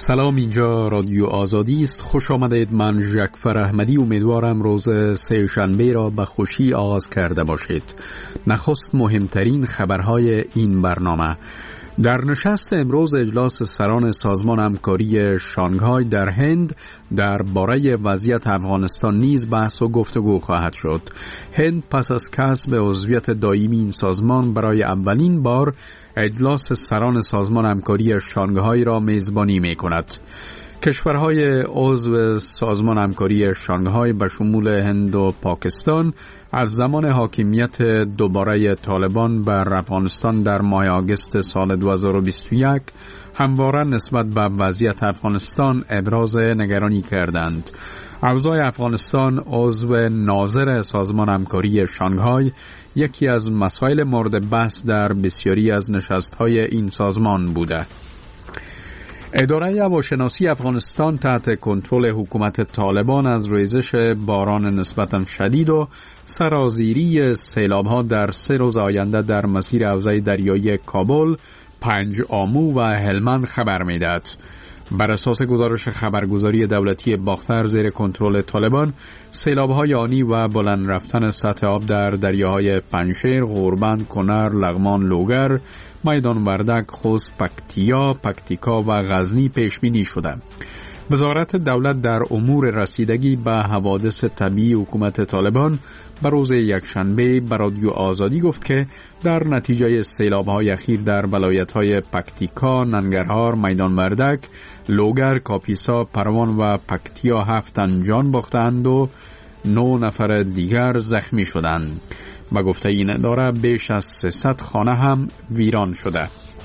سلام، اینجا رادیو آزادی است. خوش آمدید. من جعفر احمدی امیدوارم روز سه شنبه را به خوشی آغاز کرده باشید. نخست مهمترین خبرهای این برنامه. در نشست امروز اجلاس سران سازمان همکاری شانگهای در هند درباره وضعیت افغانستان نیز بحث و گفتگو خواهد شد. هند پس از کسب عضویت دائمی این سازمان برای اولین بار اجلاس سران سازمان همکاری شانگهای را میزبانی می کند. کشورهای عضو سازمان همکاری شانگهای به شمول هند و پاکستان از زمان حاکمیت دوباره طالبان بر افغانستان در ماه آگوست سال 2021 همواره نسبت به وضعیت افغانستان ابراز نگرانی کردند. اوضاع افغانستان عضو ناظر سازمان همکاری شانگهای یکی از مسائل مورد بحث در بسیاری از نشست‌های این سازمان بوده. اداره هواشناسی افغانستان تحت کنترل حکومت طالبان از ریزش باران نسبتاً شدید و سرازیری سیلاب‌ها در 3 روز آینده در مسیر حوزه دریایی کابل، پنج آمو و هلمند خبر می‌دهد. بر اساس گزارش خبرگزاری دولتی باختر زیر کنترل طالبان، سیلاب‌های آنی و بلند رفتن سطح آب در دریاهای پنجشیر، غوربند، کنر، لغمان، لوگر، میدان وردک، خوست، پکتیکا و غزنی پیش بینی شده. وزارت دولت در امور رسیدگی به حوادث طبیعی حکومت طالبان به روز یکشنبه به رادیو آزادی گفت که در نتیجه سیلاب‌های اخیر در ولایت‌های پکتیکا، ننگرهار، میدان وردک، لوگر، کاپیسا، پروان و پکتیا 7 تن جان باختند و 9 نفر دیگر زخمی شدند. به گفته این اداره بیش از 300 خانه هم ویران شده.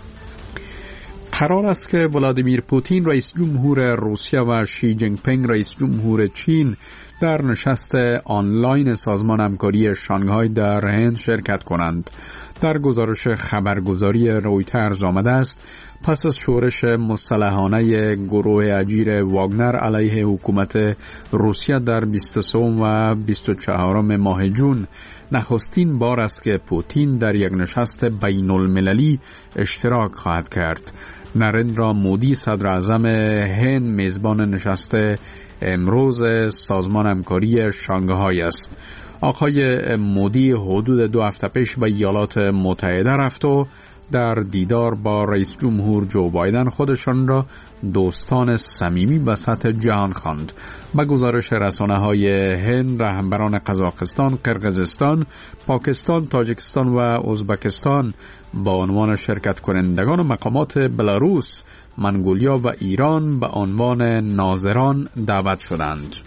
قرار است که ولادیمیر پوتین رئیس جمهور روسیه و شی جینگ پینگ رئیس جمهور چین در نشست آنلاین سازمان همکاری شانگهای در هند شرکت کنند. در گزارش خبرگزاری رویترز آمده است پس از شورش مسلحانه گروه اجیر واگنر علیه حکومت روسیه در 23 و 24 ماه جون، نخستین بار است که پوتین در یک نشست بین المللی اشتراک خواهد کرد. نریندرا مودی صدر اعظم هند میزبان نشست امروز سازمان همکاری شانگهای است. آقای مودی حدود 2 هفته پیش به ایالات متحده رفت و در دیدار با رئیس جمهور جو بایدن خودشان را دوستان صمیمی به سطح جهان خواند. به گزارش رسانه‌های هند، رهبران قزاقستان، قرقیزستان، پاکستان، تاجیکستان و ازبکستان با عنوان شرکت کنندگان و مقامات بلاروس، منگولیا و ایران به عنوان ناظران دعوت شدند.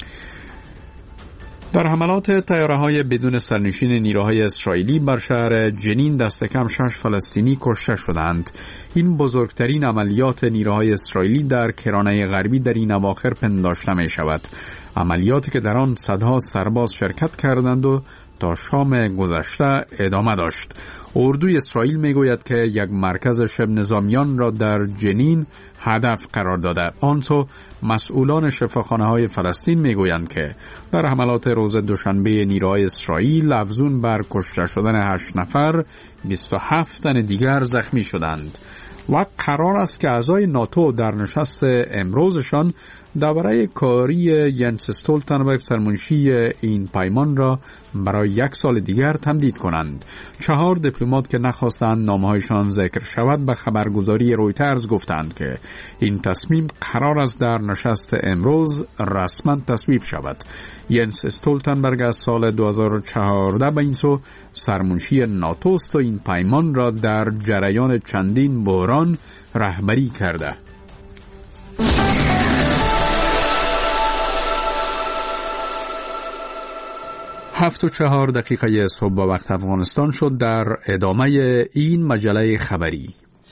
در حملات طیاره‌های بدون سرنشین نیروهای اسرائیلی بر شهر جنین دست کم 6 فلسطینی کشته شدند. این بزرگترین عملیات نیروهای اسرائیلی در کرانه غربی در این اواخر پنداشته می شود. عملیاتی که در آن صدها سرباز شرکت کردند و تا شام گذشته ادامه داشت. اردوی اسرائیل می گوید که یک مرکز شبه نظامیان را در جنین هدف قرار داده. آنسو مسئولان شفاخانه‌های فلسطین می گویند که در حملات روز دوشنبه نیروهای اسرائیل افزون بر کشته شدن 8 نفر 27 تن دیگر زخمی شدند و قرار است که اعضای ناتو در نشست امروزشان درباره کاری ینس استولتنبرگ سرمنشی این پیمان را برای 1 سال دیگر تمدید کنند. 4 دیپلمات که نخواستند نامهایشان ذکر شود به خبرگزاری رویترز گفتند که این تصمیم قرار است در نشست امروز رسما تصویب شود. ینس استولتنبرگ از سال 2014 به این سو سرمنشی ناتو است و این پیمان را در جریان چندین بحران رهبری کرده. 7:04 صبح با وقت افغانستان شد. در ادامه این مجله خبری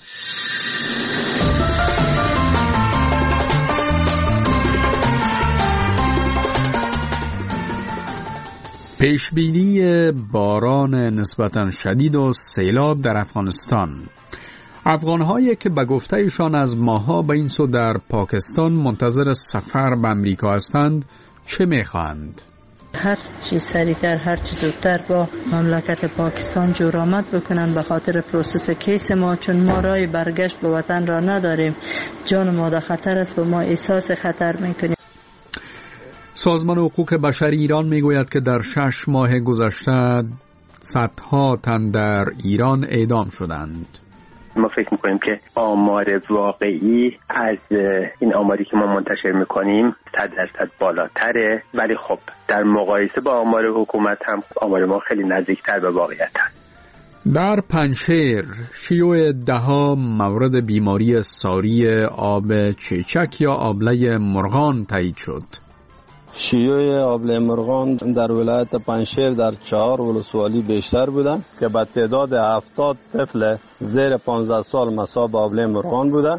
پیشبینی باران نسبتاً شدید و سیلاب در افغانستان. افغان‌هایی که به گفته‌شان از ماه‌ها به این سو در پاکستان منتظر سفر به امریکا هستند چه می‌خواهند؟ هر چی سریعتر هر چی زودتر با مملکت پاکستان جور آمد بکنن به خاطر پروسس کیس ما، چون ما راه برگشت به وطن را نداریم. جان ما در خطر است و ما احساس خطر میکنیم. سازمان حقوق بشر ایران میگوید که در 6 ماه گذشته صدها تن در ایران اعدام شدند. ما فکر میکنیم که آمار واقعی از این آماری که ما منتشر میکنیم 100% بالاتره، ولی خب در مقایسه با آمار حکومت هم آمار ما خیلی نزدیکتر به واقعیت هست. در پنجشیر شیوع 10 مورد بیماری ساری آب چیچک یا آبله مرغان تایید شد. شیوع آبله مرغان در ولایت پنجشیر در 4 ولسوالی بیشتر بودند که به تعداد 70 طفل زیر 15 سال مصاب آبله مرغان بودند.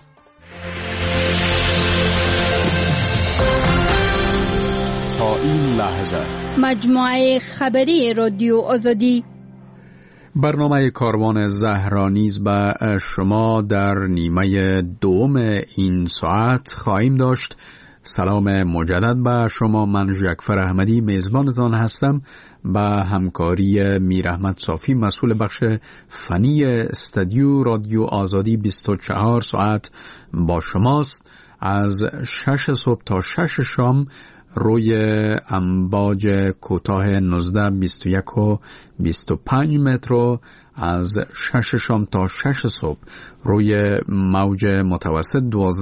تا این لحظه مجموعه خبری رادیو آزادی برنامه کاروان زهرا نیز به شما در نیمه دوم این ساعت خواهیم داشت. سلام مجدد به شما. من جعفر احمدی میزبانتان هستم. با همکاری میر احمد صافی مسئول بخش فنی استودیو رادیو آزادی 24 ساعت با شماست. از 6 صبح تا 6 شام روی امواج کوتاه 19 21 و 25 متر، از 6 شام تا 6 صبح روی موج متوسط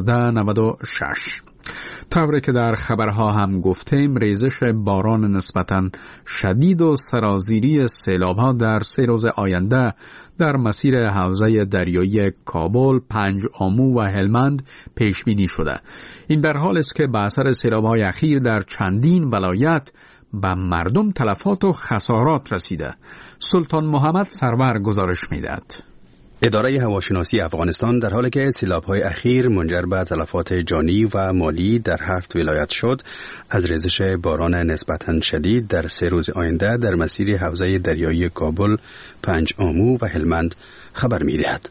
1296. طوری که در خبرها هم گفتیم، ریزش باران نسبتاً شدید و سرازیری سیلاب‌ها در 3 روز آینده در مسیر حوزه دریایی کابل، 5 آمو و هلمند پیش بینی شده. این در حالی است که به اثر سیلاب‌های اخیر در چندین ولایت به مردم تلفات و خسارات رسیده. سلطان محمد سرور گزارش می‌دهد. اداره هواشناسی افغانستان در حالی که سیلاب‌های اخیر منجر به تلفات جانی و مالی در 7 ولایت شد، از ریزش باران نسبتاً شدید در 3 روز آینده در مسیر حوزه دریایی کابل، 5 آمو و هلمند خبر می‌دهد.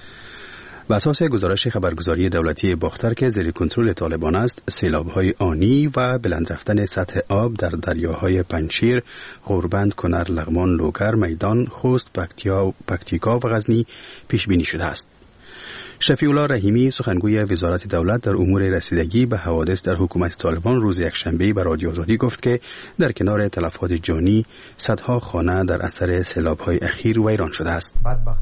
بر اساس گزارش خبرگزاری دولتی باختر که زیر کنترل طالبان است، سیلاب‌های آنی و بلند رفتن سطح آب در دریاهای پنجشیر، غوربند، کنر، لغمان، لوگر، میدان، خوست، پکتیکا و غزنی پیش بینی شده است. شفیع الله رحیمی سخنگوی وزارت دولت در امور رسیدگی به حوادث در حکومت طالبان روز یکشنبه به رادیو آزادی گفت که در کنار تلفات جانی، صدها خانه در اثر سیلاب‌های اخیر ویران شده است.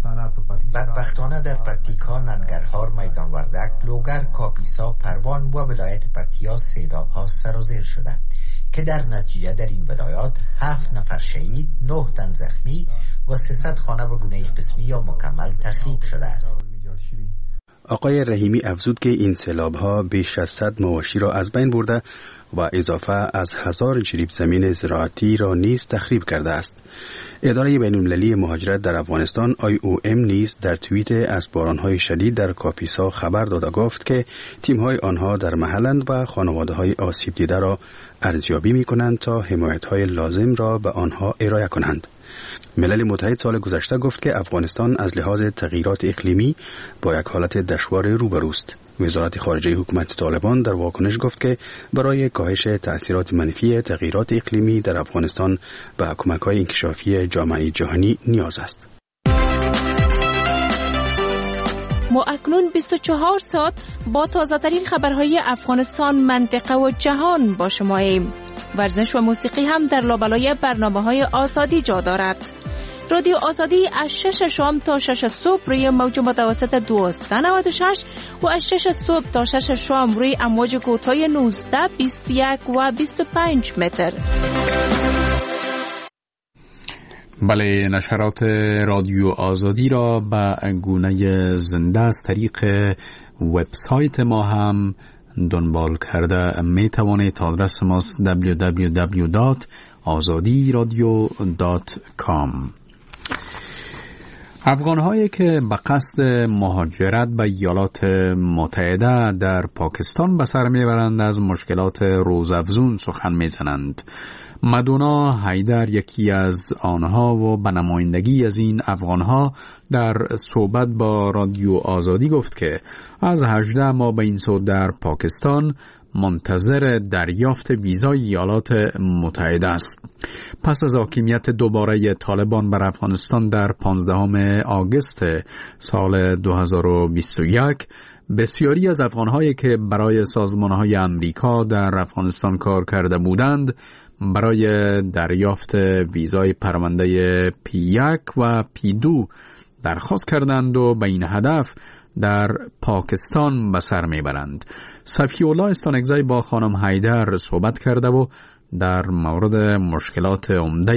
بدبختانه در پکتیکا، ننگرهار، میدان وردک، لوگر، کاپیسا، پروان و ولایت پکتیا سیلاب‌ها سرازیر شده که در نتیجه در این ولایات 7 نفر شهید، 9 تن زخمی و 300 خانه به گونه قسمی یا مکمل تخریب شده است. آقای رحیمی افزود که این سیلاب‌ها بیش از 100 مواشی را از بین برده و اضافه از 1000 جریب زمین زراعتی را نیز تخریب کرده است. اداره بین‌المللی مهاجرت در افغانستان IOM نیز در توییت از باران‌های شدید در کاپیسا خبر داده گفت که تیم‌های آنها در محلند و خانواده‌های آسیب دیده را ارزیابی می‌کنند تا حمایت‌های لازم را به آنها ارائه کنند. ملل متحد سال گذشته گفت که افغانستان از لحاظ تغییرات اقلیمی با یک حالت دشوار روبروست. وزارت خارجه حکومت طالبان در واکنش گفت که برای کاهش تأثیرات منفی تغییرات اقلیمی در افغانستان به کمک‌های انکشافی جامعه جهانی نیاز است. ما اکنون 24 ساعت با تازه‌ترین خبرهای افغانستان، منطقه و جهان با شماییم. ورزش و موسیقی هم در لابلای برنامه‌های آزادی جا دارد. رادیو آزادی از 6 شام تا 6 صبح روی موج متوسط 1296 و از 6 صبح تا 6 شام روی امواج کوتاه 19 21 و 25 متر. بله، نشرات رادیو آزادی را به گونه زنده از طریق وبسایت ما هم دنبال کرده می توانید. آدرس ماست www.azadiradio.com. افغان‌هایی که به قصد مهاجرت به ایالات متحده در پاکستان به سر میبرند از مشکلات روزافزون سخن میزنند. مدونا حیدر یکی از آنها و به نمایندگی از این افغانها در صحبت با رادیو آزادی گفت که از 18 ماه به این سو در پاکستان منتظر دریافت ویزای ایالات متحده است. پس از حاکمیت دوباره طالبان بر افغانستان در 15 آگوست سال 2021 بسیاری از افغان‌هایی که برای سازمان‌های امریکا در افغانستان کار کرده بودند برای دریافت ویزای پرونده P1 و P2 درخواست کردند و به این هدف در پاکستان به سر میبرند. صفی‌الله استانکزی با خانم حیدر صحبت کرده و در مورد مشکلات عمده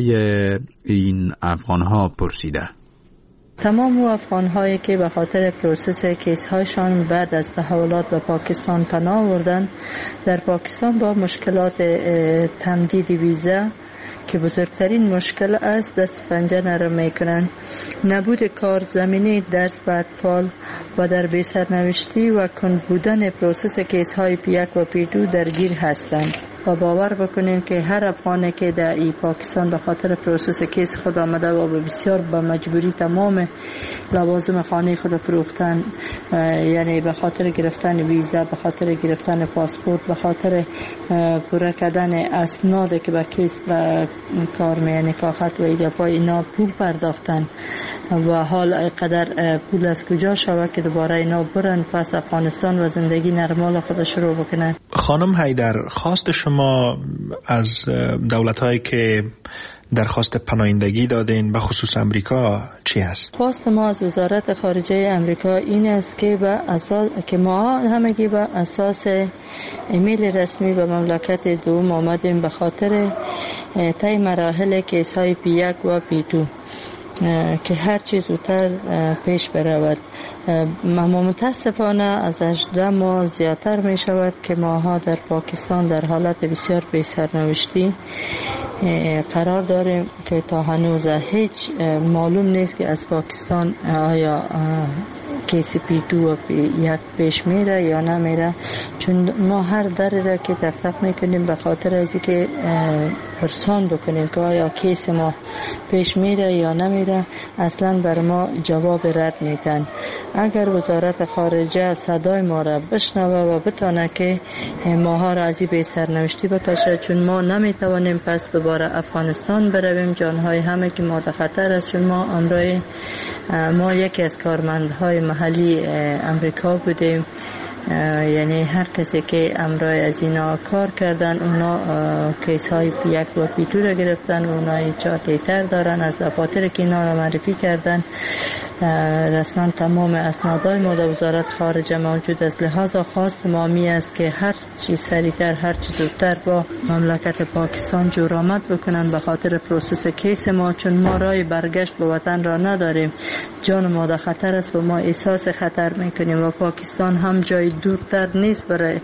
این افغان‌ها پرسیده. تمام افغان‌هایی که به خاطر پروسس کیس‌هایشان بعد از تحولات به پاکستان پناه آوردند در پاکستان با مشکلات تمدید ویزا که بزرگترین مشکل است دست پنجه نرم میکنند. نبود کار زمینه درس به اطفال و در بی‌سرنوشتی و کند بودن پروسس کیس های P1 و P2 درگیر هستند و باور بکنین که هر افغانی که در ای پاکستان به خاطر پروسس کیس خود آمده و بسیار به مجبوری تمام لوازم خانه خود فروختن، یعنی به خاطر گرفتن ویزا، به خاطر گرفتن پاسپورت، به خاطر پوره کردن اسناد که به کیس و کار یعنی کافت و ایدپای اینا پول پرداختن و حال قدر پول از کجا شود که دوباره اینا برن پس افغانستان و زندگی نرمال خود شروع بکنن. خانم حیدر، خواست شما از دولت‌هایی که درخواست پناهندگی دادین به خصوص امریکا چی هست؟ خواست ما از وزارت خارجه امریکا این است که ما همگی به اساس ایمیل رسمی به مملکت دوم آمدیم به خاطر طی مراحل کیس‌های P1 و P2 که هر چیز زودتر پیش برود. اما متاسفانه از 18 ماه زیادتر می شود که ماها در پاکستان در حالت بسیار بی‌سرنوشتی قرار داریم که تا هنوز هیچ معلوم نیست که از پاکستان آیا کیس P2 و P1 پیش میره یا نمیره، چون ما هر دری را که دقیق میکنیم به خاطر از اینکه پرسان بکنیم که آیا کیس ما پیش میره یا نمیره اصلا بر ما جواب رد میدن. اگر وزارت خارجه صدای ما را بشنوه و بتانه که ماها را از این سرنوشتی بکشه، چون ما نمیتوانیم پس دوباره افغانستان برویم، جانهای همه که ما در خطر است، چون ما امروز ما یکی از کارمندهای محلی امریکا بودیم، یعنی هر کسی که امروز از اینا کار کردن اونا کیس های P1 و P2 را گرفتن، اونا چارتیتر دارن از دفاتر که اینا را معرفی کردن. رسما تمام اسنادهای ما در وزارت خارجه موجود است. لحاظا خواست ما می است که هر چی سریعتر هر چی زودتر با مملکت پاکستان جورآمد بکنن به خاطر پروسس کیس ما، چون ما راه برگشت به وطن را نداریم. جان ما در خطر است و ما احساس خطر میکنیم و پاکستان هم جای دورتر نیست برای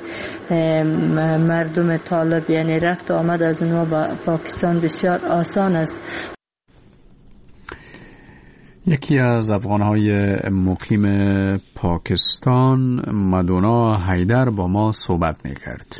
مردم طالب، یعنی رفت آمد از اونها به پاکستان بسیار آسان است. یکی از افغان‌های مقیم پاکستان، مدونا حیدر، با ما صحبت می‌کرد.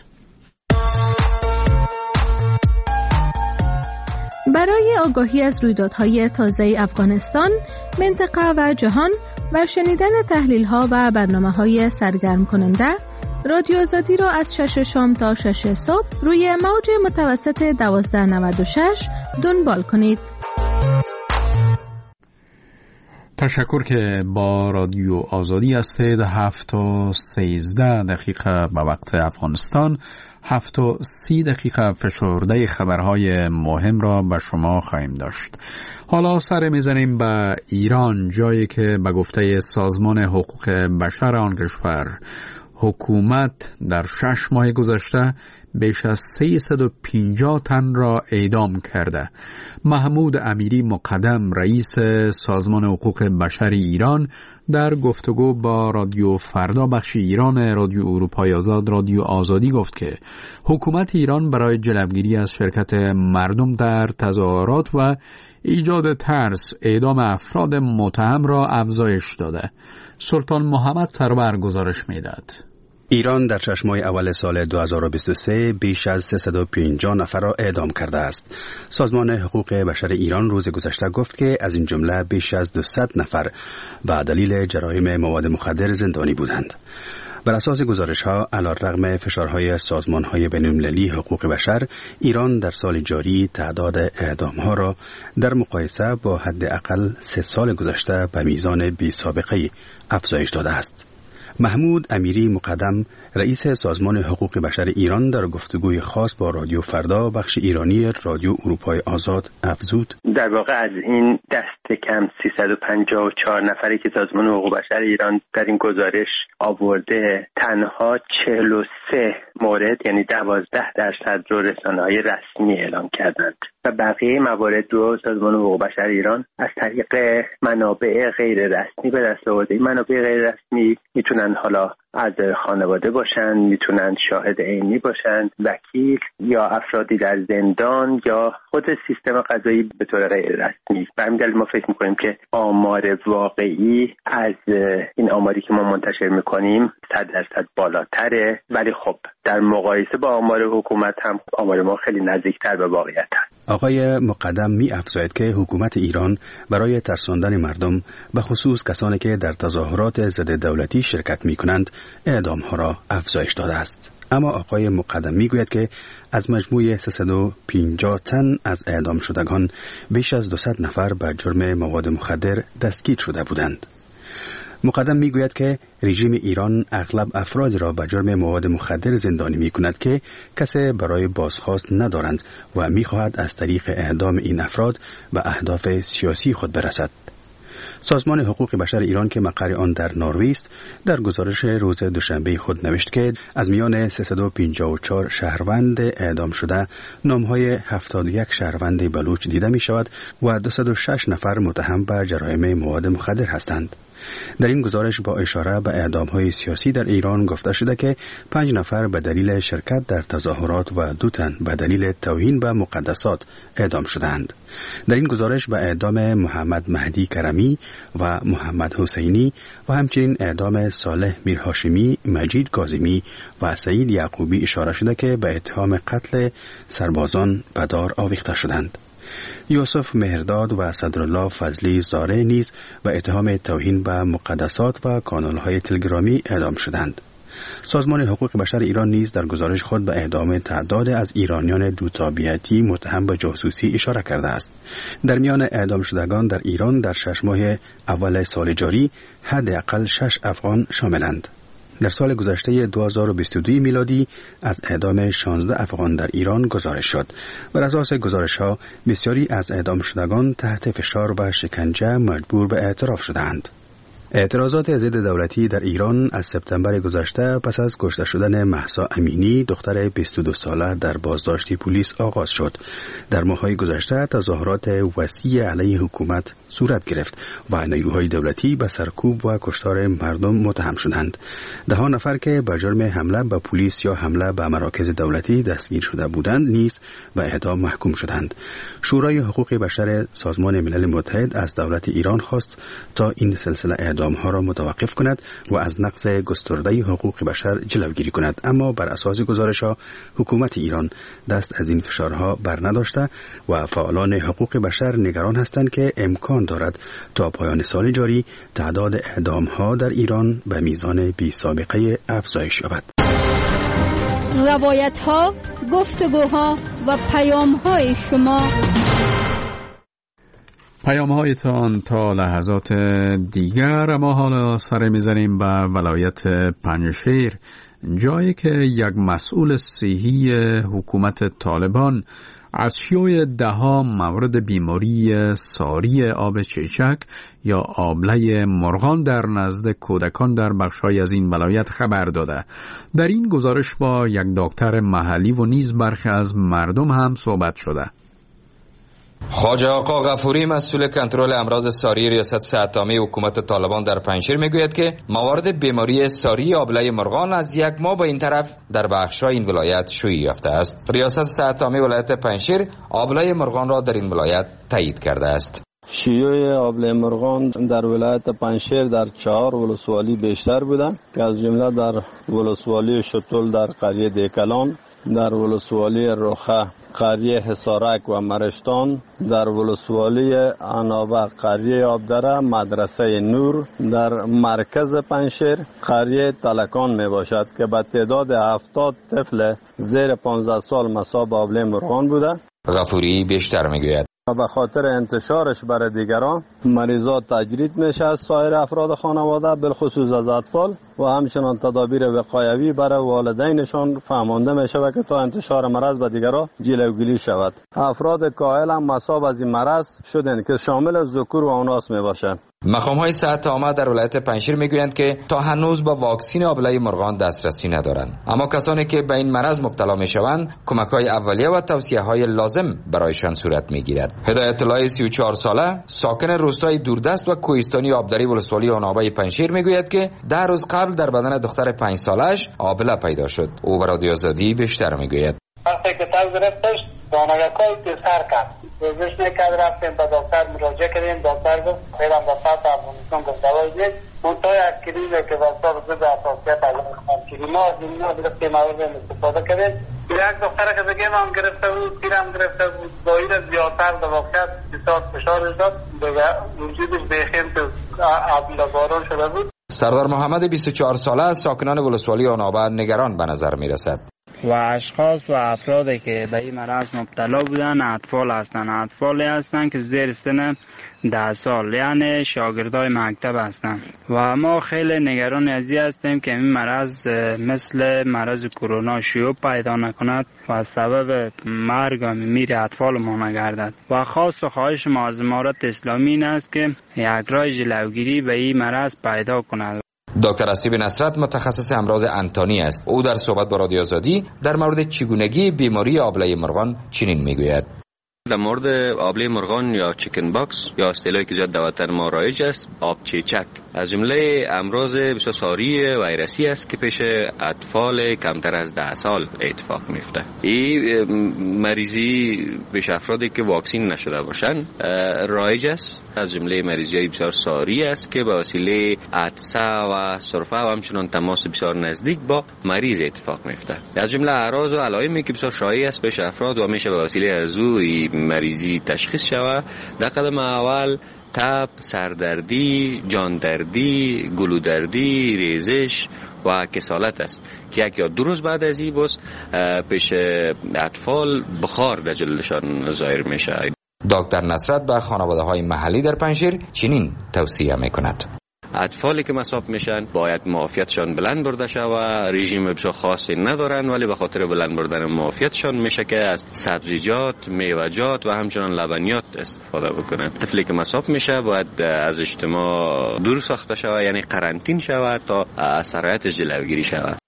برای آگاهی از رویدادهای تازه افغانستان، منطقه و جهان و شنیدن تحلیل‌ها و برنامه‌های سرگرم کننده، رادیو آزادی را از 6 شام تا 6 صبح روی موج متوسط 1296 دنبال کنید. تشکر که با رادیو آزادی هستید. 7 تا 13 دقیقه به وقت افغانستان، 7 تا 30 دقیقه فشرده خبرهای مهم را به شما خواهیم داشت. حالا سر میزنیم به ایران، جایی که به گفته سازمان حقوق بشر آن کشور حکومت در 6 ماه گذشته بیش از 350 تن را اعدام کرده. محمود امیری مقدم، رئیس سازمان حقوق بشر ایران، در گفتگو با رادیو فردا بخش ایران رادیو اروپای آزاد رادیو آزادی گفت که حکومت ایران برای جلوگیری از شرکت مردم در تظاهرات و ایجاد ترس اعدام افراد متهم را افزایش داده. سلطان محمد سرور گزارش میداد. ایران در 6 ماه اول سال 2023 بیش از 350 نفر را اعدام کرده است. سازمان حقوق بشر ایران روز گذشته گفت که از این جمله بیش از 200 نفر به دلیل جرایم مواد مخدر زندانی بودند. بر اساس گزارش‌ها علی‌رغم فشارهای سازمان‌های بین‌المللی حقوق بشر، ایران در سال جاری تعداد اعدام‌ها را در مقایسه با حداقل 3 سال گذشته به میزان بی‌سابقه‌ای افزایش داده است. محمود امیری مقدم رئیس سازمان حقوق بشر ایران در گفتگوی خاص با رادیو فردا بخش ایرانی رادیو اروپای آزاد افزود: در واقع از این دست کم 354 نفری که سازمان حقوق بشر ایران در این گزارش آورده، تنها 43 مورد یعنی 12% رو رسانه‌های رسمی اعلام کردند و بقیه موارد رو سازمان حقوق بشر ایران از طریق منابع غیر رسمی به دست آورده. این منابع غیر رسمی میتونن حالا از خانواده باشن، میتونن شاهد عینی باشن، وکیل یا افرادی در زندان یا خود سیستم قضایی به طور غیر رسمی. به همین دلیل ما فکر میکنیم که آمار واقعی از این آماری که ما منتشر میکنیم 100% بالاتره، ولی خب در مقایسه با آمار حکومت هم آمار ما خیلی نزدیکتر به واقعیت هست. آقای مقدم می افزاید که حکومت ایران برای ترساندن مردم به خصوص کسانی که در تظاهرات ضد دولتی شرکت می کنند اعدامها را افزایش داده است. اما آقای مقدم می گوید که از مجموع 350 تن از اعدام شدگان بیش از 200 نفر به جرم مواد مخدر دستگیر شده بودند. مقدم می گوید که رژیم ایران اغلب افرادی را به جرم مواد مخدر زندانی می کند که کسی برای بازخواست ندارند و می خواهد از طریق اعدام این افراد به اهداف سیاسی خود برسد. سازمان حقوق بشر ایران که مقر آن در نروژ است، در گزارش روز دوشنبه خود نوشت که از میان 354 شهروند اعدام شده نامهای 71 شهروند بلوچ دیده می شود و 206 نفر متهم به جرایم مواد مخدر هستند. در این گزارش با اشاره به اعدام‌های سیاسی در ایران گفته شده که 5 نفر به دلیل شرکت در تظاهرات و 2 تن به دلیل توهین به مقدسات اعدام شدند. در این گزارش به اعدام محمد مهدی کرمی و محمد حسینی و همچنین اعدام صالح میرهاشمی، مجید کاظمی و سعید یعقوبی اشاره شده که به اتهام قتل سربازان به دار آویخته شدند. یوسف مهرداد و صدرالله فضلی زاره نیز به اتهام توهین به مقدسات و کانال‌های تلگرامی اعدام شدند. سازمان حقوق بشر ایران نیز در گزارش خود به اعدام تعداد از ایرانیان دوتابیتی متهم به جاسوسی اشاره کرده است. در میان اعدام شدگان در ایران در 6 ماه اول سال جاری حداقل 6 افغان شاملند. در سال گذشته 2022 میلادی از اعدام 16 افغان در ایران گزارش شد. بر اساس گزارش‌ها بسیاری از اعدام شدگان تحت فشار و شکنجه مجبور به اعتراف شدند. اعتراضات ضد دولتی در ایران از سپتامبر گذشته پس از کشته شدن مهسا امینی دختر 22 ساله در بازداشت پلیس آغاز شد. در ماه‌های گذشته تظاهرات وسیع علیه حکومت صورت گرفت و نیروهای دولتی به سرکوب و کشتار مردم متهم شدند. 10 نفر که به جرم حمله به پلیس یا حمله به مراکز دولتی دستگیر شده بودند نیز به اعدام محکوم شدند. شورای حقوق بشر سازمان ملل متحد از دولت ایران خواست تا این سلسله اعدام‌ها را متوقف کند و از نقض گسترده حقوق بشر جلوگیری کند، اما بر اساس گزارش‌ها حکومت ایران دست از این فشارها بر نداشته و فعالان حقوق بشر نگران هستند که امکان دارد تا پایان سال جاری تعداد اعدام‌ها در ایران به میزان بی‌سابقه افزایش یابد. روایت‌ها، گفتگوها و پیام‌های شما. پیام‌هایتان تا لحظات دیگر. ما حالا سر می‌زنیم به ولایت پنجشیر، جایی که یک مسئول صحی حکومت طالبان از شیوع 10 مورد بیماری ساری آب چیچک یا آبله مرغان در نزد کودکان در بخش‌های از این ولایت خبر داده. در این گزارش با یک دکتر محلی و نیز برخی از مردم هم صحبت شده. خواجه آقا غفوری مسئول کنترل امراض ساری ریاست صحت‌عامه حکومت طالبان در پنجشیر میگوید که موارد بیماری ساری آبله مرغان از 1 ماه به این طرف در بخش‌های این ولایت شیوع یافته است. ریاست صحت‌عامه ولایت پنجشیر آبله مرغان را در این ولایت تایید کرده است. شیوع آبله مرغان در ولایت پنجشیر در 4 ولسوالی بیشتر بودند که از جمله در ولسوالی شتول در قریه دیکلان در ولسوالی رخه، قریه حصارک و مرشتان، در ولسوالی عنابه، قریه آبدره، مدرسه نور، در مرکز پنشیر قریه تلکان می باشد که به تعداد 70 طفل زیر 15 سال مصاب آبله مرغان بوده. غفوری بیشتر میگوید و به خاطر انتشارش برای دیگران مریضات تجرید میشه از سایر افراد خانواده، بالخصوص از اطفال، و همچنان تدابیر وقایوی برای والدینشان فهمانده میشه که تا انتشار مرض به دیگران جلوگیری شود. افراد کاهل هم مصاب از این مرض شدن که شامل ذکور و اناث میباشه. مقام‌های صحت عامه در ولایت پنجشیر میگویند که تا هنوز با واکسین آبله مرغان دسترسی ندارند، اما کسانی که به این مرض مبتلا میشوند کمک‌های اولیه و توصیه‌های لازم برایشان صورت میگیرد. هدایت الله 34 ساله ساکن روستای دوردست و کوهستانی آبدری ولسوالی عنابه پنجشیر میگوید که 10 روز قبل در بدن دختر 5 سالش آبله پیدا شد. او به رادیو آزادی بیشتر میگوید. وقتی که تاو گرفتش دانگاکای سر کرد، روزش نکرد، رفتیم به دکتر مراجعه کردیم. دکتر گفت خیلی به سطح افغانستان گفت دوای دید منطقه یک کلیمه که واسه ضد حساسیت از کلیمه از اینها گرفتیم مورد استفاده کردیم. یک دختر که دیگه هم گرفته بود، پیرم گرفته بود، دایر زیادتر در واقعیت بسیار فشارش داد، وجودش بیخیم تو باران شده بود. سردار محمد 24 ساله از ساکنان ولسوالی عنابه نگران به نظر میرسد. و اشخاص و افرادی که به این مرض مبتلا بودن اطفال هستند. اطفالی هستند که زیر سن 10 سال، یعنی شاگردای مکتب هستند و ما خیلی نگران از این هستیم که این مرض مثل مرض کرونا شیوع پیدا نکند و سبب مرگ و میر اطفال ما نگردد. و خاص و خواهش ما از امارت اسلامی این است که یک راه جلوگیری به این مرض پیدا کند. دکتر اسیب نصرت متخصص امراض انتانی است. او در صحبت با رادیو آزادی در مورد چگونگی بیماری آبله مرغان چنین میگوید. در مورد آبله مرغان یا چیکن باکس یا اصطلاحی که زیاد در وطن ما رایج است، آب چیچک، از جمله امراض بسیار ساری ویروسی است که پیش اطفال کمتر از 10 سال اتفاق میفته. این مریضی پیش افرادی که واکسین نشده باشند رایج است. از جمله مریضی بسیار ساری است که به وسیله عطسه و سرفه و همچنان تماس بسیار نزدیک با مریض اتفاق میفته. از جمله اعراض و علائمی که بسیار شایع است پیش افراد و میشه به وسیله از مریضی تشخیص شود. در قدم اول تب، سردردی، جاندردی، گلودردی، ریزش و کسالت است که 1 یا 2 روز بعد از این بس پیش اطفال بخار در جلدشان ظاهر میشه. دکتر نصرت به خانواده‌های محلی در پنجشیر چنین توصیه میکند. اطفالی که مصاب میشن باید معافیتشان بلند برده شود. رژیم بسیار خاصی ندارن ولی به خاطر بلند بردن معافیتشان میشه که از سبزیجات، میوه‌جات و همچنان لبنیات استفاده بکنن. طفلی که مصاب میشه باید از اجتماع دور ساخته شود، یعنی قرنطین شود تا از سرایتش جلوگیری شود.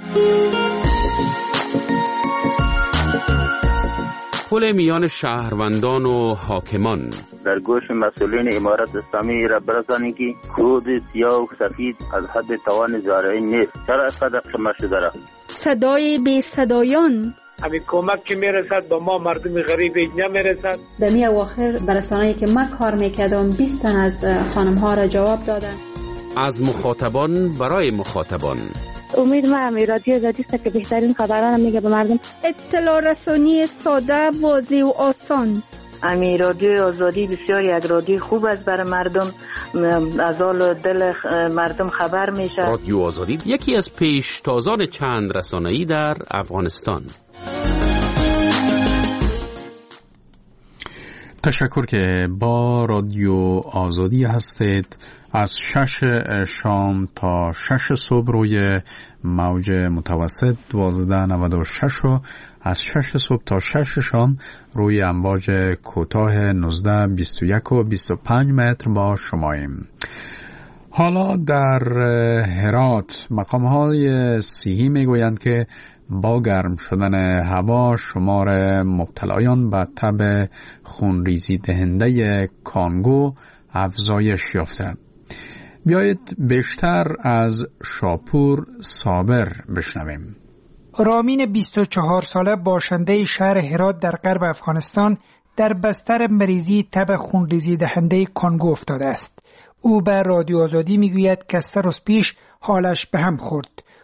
پل میان شهروندان و حاکمان. در گوش مسئولین امارت اسلامی را برسانید که کود سیاه و سفید از حد توان زارعی نیست. چرا اینقدر قیمت شده را؟ صدای بی صدایان. همین کمک که میرسد به ما مردم غریب اینجا میرسد. در می اواخر برسانه‌ای که من کار میکردم 20 تن از خانم ها را جواب دادن. از مخاطبان برای مخاطبان. امید من رادیو آزادی است که بهترین خبران میگه به مردم. اطلاع رسانی ساده، واضح و آسان. رادیو آزادی بسیار یک رادیو خوب است برای مردم، از حال دل مردم خبر میشه. رادیو آزادی یکی از پیشتازان چند رسانه‌ای در افغانستان. تشکر که با رادیو آزادی هستید. از 6 شام تا 6 صبح روی موج متوسط 1296 و از 6 صبح تا 6 شام روی امواج کوتاه 19 21 و 25 متر با شماییم. حالا در هرات مقام‌های صحی میگویند که با گرم شدن هوا شمار مبتلایان به تب خونریزی دهنده کانگو افزایش یافته. بیایید بیشتر از شاپور صابر بشنویم. رامین 24 ساله باشنده شهر هرات در غرب افغانستان در بستر مریضی تب خونریزی دهنده کانگو افتاده است. او به رادیو آزادی میگوید که 3 روز پیش حالش به هم خورد.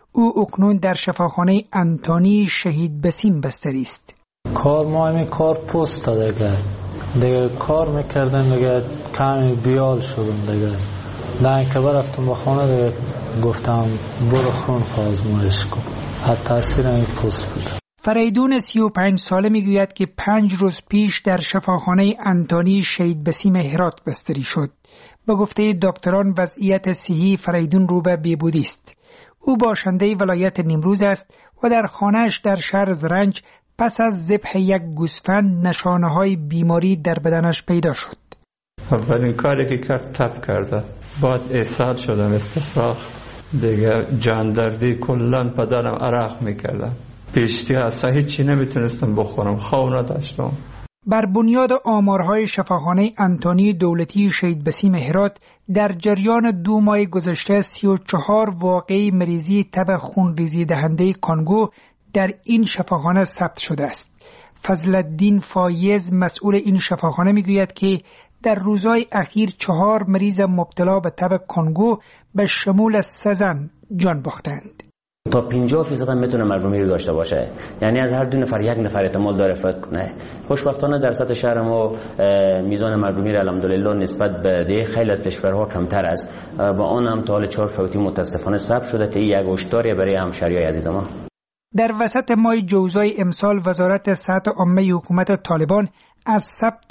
او اکنون در شفاخانه انتونی شهید بسیم بستری است. کار ما همین کار پست داده دیگه کار میکردم دیگه کمی بیال شدم دیگه که برفتم به خانه دیگه گفتم برو خون آزمایش کن. حتی تاثیر این پست بود. فریدون 35 ساله میگوید که 5 روز پیش در شفاخانه انتونی شهید بسیم هرات بستری شد. به گفته دکتران وضعیت صحی فریدون رو به بهبودی است. او باشنده ولایت نیمروز است و در خانه‌اش در شهر زرنج پس از ذبح یک گوسفند نشانه‌های بیماری در بدنش پیدا شد. اولین کاری که کرد تب کرده، بعد اسهال شدم، استفراغ دیگه، جاندردی، کلن بدنم عرق میکردم، پیشتی اصلا هیچی نمیتونستم بخورم، خواب نداشتم. بر بنیاد آمارهای شفاخانه انتونی دولتی شهید بسیم هرات در جریان 2 ماه گذشته 34 واقعه مریضی تب خونریزی دهنده کانگو در این شفاخانه ثبت شده است. فضلالدین فایز مسئول این شفاخانه میگوید که در روزهای اخیر 4 مریض مبتلا به تب کانگو به شمول 3 زن جان باختند. تا 50% هم میتونه مرگومی رو داشته باشه، یعنی از هر 2 نفر 1 نفر احتمال داره فوت کنه. خوشبختانه در سطح شهر ما میزان مرگومی الحمدلله نسبت به دیگه خیلی از کشورها کمتر است. با آن هم تا حال 4 فوتی متاسفانه ثبت شده که این یک هشداری برای همشهریای عزیز ما. در وسط ماه جوزای امسال وزارت صحت عامه حکومت طالبان از ثبت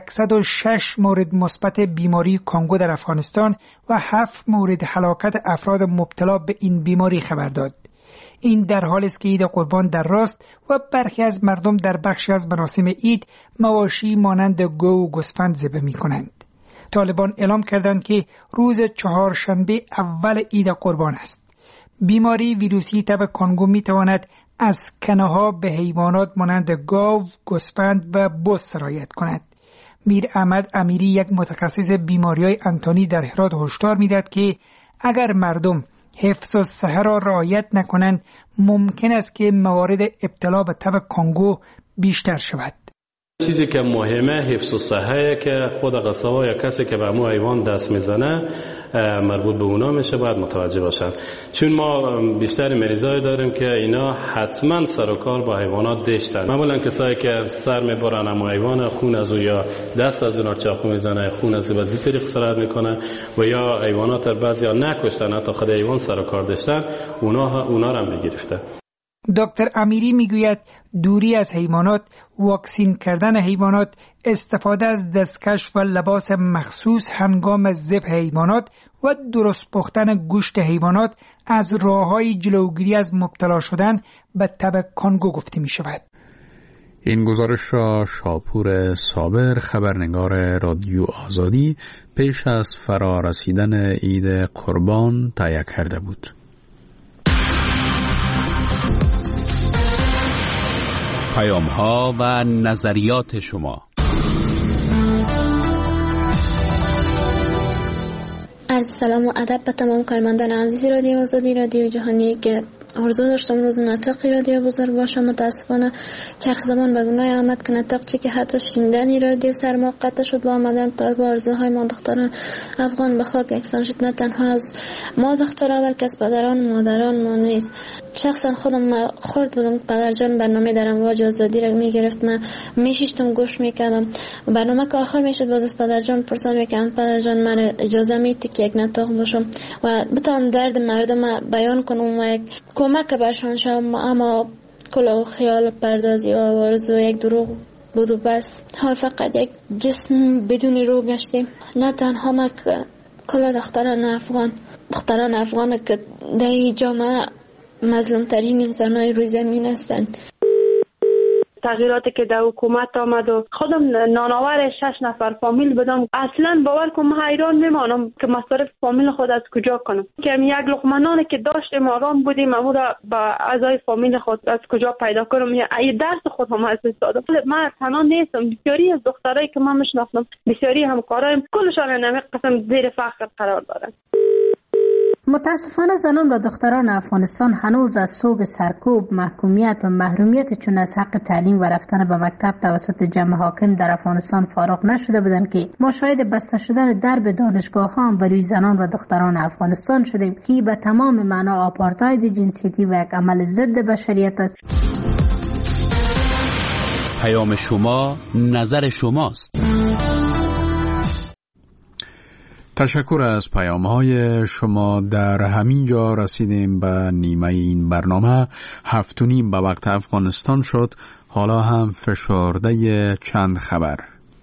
106 مورد مثبت بیماری کانگو در افغانستان و 7 مورد هلاکت افراد مبتلا به این بیماری خبر داد. این در حالی است که عید قربان در راست و برخی از مردم در بخشی از مراسم عید مواشی مانند گو و گوسفند ذبح می‌کنند. طالبان اعلام کردند که روز چهارشنبه اول عید قربان است. بیماری ویروسی تب کانگو می‌تواند از کنه‌ها به حیوانات مانند گاو، گوسفند و بز سرایت کند. میر احمد امیری یک متخصص بیماری‌های انتونی در هرات هشدار می‌دهد که اگر مردم حفظ الصحه را رعایت نکنند ممکن است که موارد ابتلا به تب کانگو بیشتر شود. چیزی که مهمه حفظ الصحه که خود قصبا یا کسی که به مو حیوان دست میزنه مربوط به اونا میشه، باید متوجه باشن، چون ما بیشتر مریضای داریم که اینا حتما سر و کار با حیوانات داشتن. معمولا کسایی که سر میبرن اما حیوان خون از او یا دست از اونا چاقو میزنه خون از او به طریق سرایت میکنه و یا حیوانات بعضیا نکشتن حتی خود حیوان سر و کار داشتن اونا رو هم میگرفته. دکتر امیری میگوید دوری از حیوانات، واکسین کردن حیوانات، استفاده از دستکش و لباس مخصوص هنگام ذبح حیوانات و درست پختن گوشت حیوانات از راه‌های جلوگیری از مبتلا شدن به تب کانگو گفته می شود. این گزارش را شاپور صابر خبرنگار رادیو آزادی پیش از فرارسیدن عید قربان تهیه کرده بود. پیام‌ها و نظریات شما. عرض سلام و ادب به تمام کارمندان عزیز رادیو آزادی، رادیو جهانی که آرزو داشتم روز نطقی رادیو بزرگ باشم. متاسفانه چرخ زمان به گناه آمد که نطق چی که حتی شنیدن رادیو سر ما قطع شد با آمدن طالب آرزوهای ما دختران افغان به خاک یکسان شد. نه تنها از ما دخترها بلکه از پدران مادران ما نیز. شخصا خودم خورد بودم پدر جان برنامه در امواج آزادی را میگرفت، من میشیشتم گوش میکردم. برنامه که آخر میشد باز از پدر جان پرسان میکردم پدر جان من اجازه میدی که یک نطق باشم و بتونم درد مردم بیان کنم و یک کمک برشان شدم، اما کل خیال پردازی و آرزو یک دروغ بود و بس. حال فقط یک جسم بدون روح گشتیم. نه تنها ما که کل دختران افغان که در این جامعه مظلوم ترین انسان‌های روی زمین هستند. تغییراتی که در حکومت آمد و خودم نانآور 6 نفر فامیل بدم، اصلا باور کنم حیران میمانم که مصارف فامیل خود از کجا کنم، که یک لقمه نانی که داشتیم آرام بودیم اما را با اعضای فامیل خود از کجا پیدا کنم، یا ای درس خود هم از استاد. من تنها نیستم، بسیاری از دخترایی که من میشناسم، بسیاری همکارایم، کلشان نمی قسم زیر فقر قرار دارن. متاسفانه زنان و دختران افغانستان هنوز از سوگ سرکوب، محکومیت و محرومیت چون از حق تعلیم و رفتن به مکتب توسط جمع حاکم در افغانستان فارغ نشده بودند که ما شاهد بسته شدن درب دانشگاه ها بر روی زنان و دختران افغانستان شدیم که به تمام معنا آپارتاید جنسیتی و یک عمل ضد بشریت است. پیام شما، نظر شماست. تشکر از پیام‌های شما. در همین جا رسیدیم به نیمه این برنامه. 7:30 به وقت افغانستان شد. حالا هم فشرده چند خبر.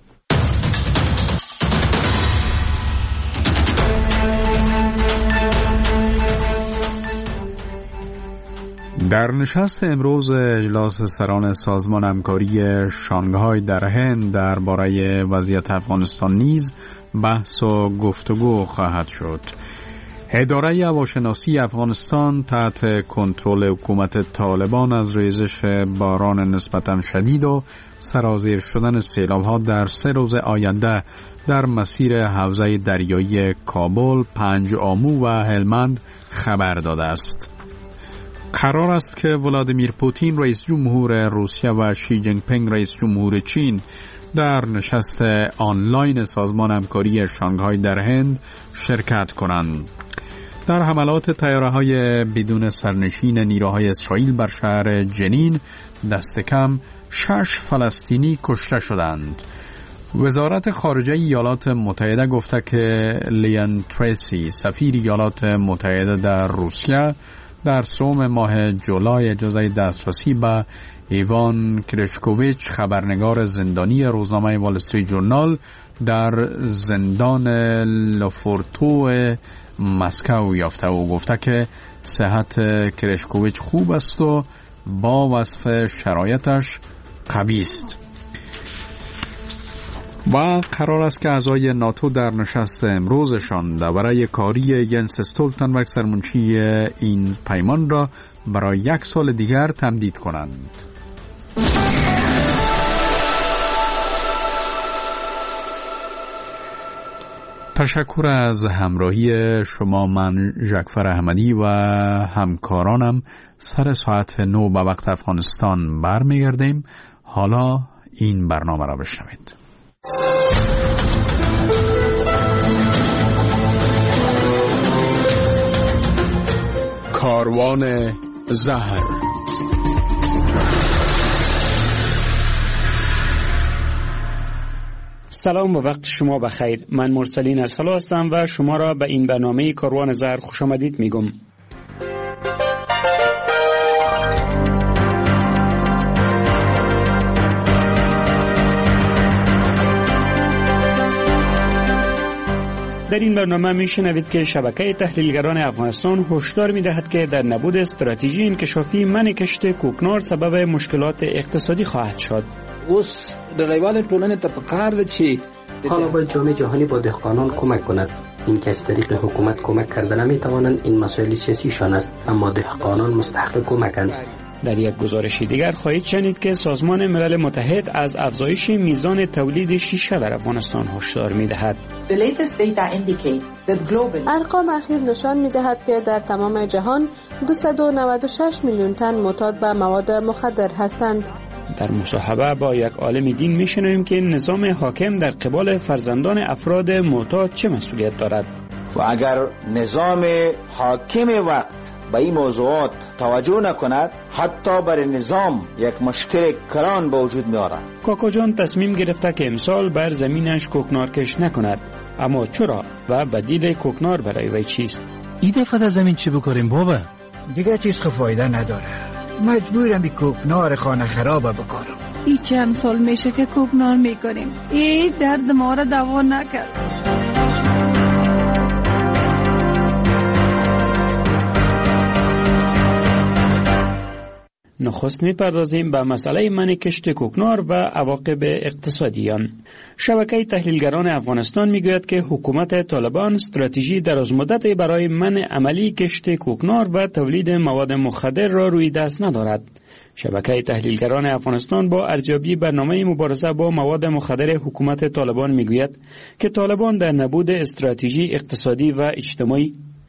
در نشست امروز اجلاس سران سازمان همکاری شانگهای در هند درباره وضعیت افغانستان نیز بحث و گفتگو خواهد شد. اداره هواشناسی افغانستان تحت کنترل حکومت طالبان از ریزش باران نسبتاً شدید و سرازیر شدن سیلاب‌ها در 3 روز آینده در مسیر حوزه دریایی کابل، پنجآمو و هلمند خبر داده است. قرار است که ولادیمیر پوتین رئیس جمهور روسیه و شی جین پینگ رئیس جمهور چین در نشست آنلاین سازمان همکاری شانگهای در هند شرکت کنند. در حملات طیاره‌های بدون سرنشین نیروهای اسرائیل بر شهر جنین دست کم 6 فلسطینی کشته شدند. وزارت خارجه ایالات متحده گفته که لیان تریسی سفیر ایالات متحده در روسیه در سوم ماه جولای اجازه دسترسی به ایوان کرشکوویچ خبرنگار زندانی روزنامه وال استریت ژورنال در زندان لافورتو مسکو یافته و گفته که صحت کرشکوویچ خوب است و با وصف شرایطش قوی است. و قرار است که اعضای ناتو در نشست امروزشان درباره کاری ینس استولتنبرگ سرمنشی این پیمان را برای 1 سال دیگر تمدید کنند. تشکر از همراهی شما. من جعفر احمدی و همکارانم سر ساعت 9 به وقت افغانستان برمیگردیم. حالا این برنامه را بشنوید. کاروان زهر. سلام و وقت شما بخیر. من مرسلین ارسلا هستم و شما را به این برنامه کاروان زهر خوش آمدید میگم. در این برنامه میشنوید که شبکه تحلیلگران افغانستان هشدار میدهد که در نبود استراتژی انکشافی منع کشت کوکنار سبب مشکلات اقتصادی خواهد شد. اوس نړیواله ټولنه ته پکار ده چې حالا باید جامعه جهانی با دهقانان کمک کند. این که از طریق حکومت کمک کرده نمیتوانند، این مسائل سیاسیشان است، اما دهقانان مستحق کمکند. در یک گزارش دیگر خواهید شنید که سازمان ملل متحد از افزایش میزان تولید شیشه در افغانستان هشدار می‌دهد. ارقام اخیر نشان می‌دهد که در تمام جهان 296 میلیون تن معتاد به مواد مخدر هستند. در مصاحبه با یک عالم دین می‌شنویم که نظام حاکم در قبال فرزندان افراد معتاد چه مسئولیت دارد. و اگر نظام حاکم وقت به این موضوعات توجه نکند، حتی بر نظام یک مشکل کلان به وجود می‌آورد. کاکا جان تصمیم گرفته که امسال بر زمینش کوکنار کش نکند. اما چرا و بدیل کوکنار برای وی چیست؟ این دفعه در زمین چی بکاریم بابا؟ دیگه چیز فایده نداره. مجبورم بی کوکنار خانه خرابه بکارم. این چند سال میشه که کوکنار میکنیم. این درد ما را دوا نکرد. نخست می‌پردازیم به مسئله منع کشت کوکنار و عواقب اقتصادی آن. شبکه تحلیلگران افغانستان میگوید که حکومت طالبان استراتژی درازمدتی برای منع عملی کشت کوکنار و تولید مواد مخدر را روی دست ندارد. شبکه تحلیلگران افغانستان با ارزیابی برنامه مبارزه با مواد مخدر حکومت طالبان میگوید که طالبان در نبود استراتژی اقتصادی و اجتماعی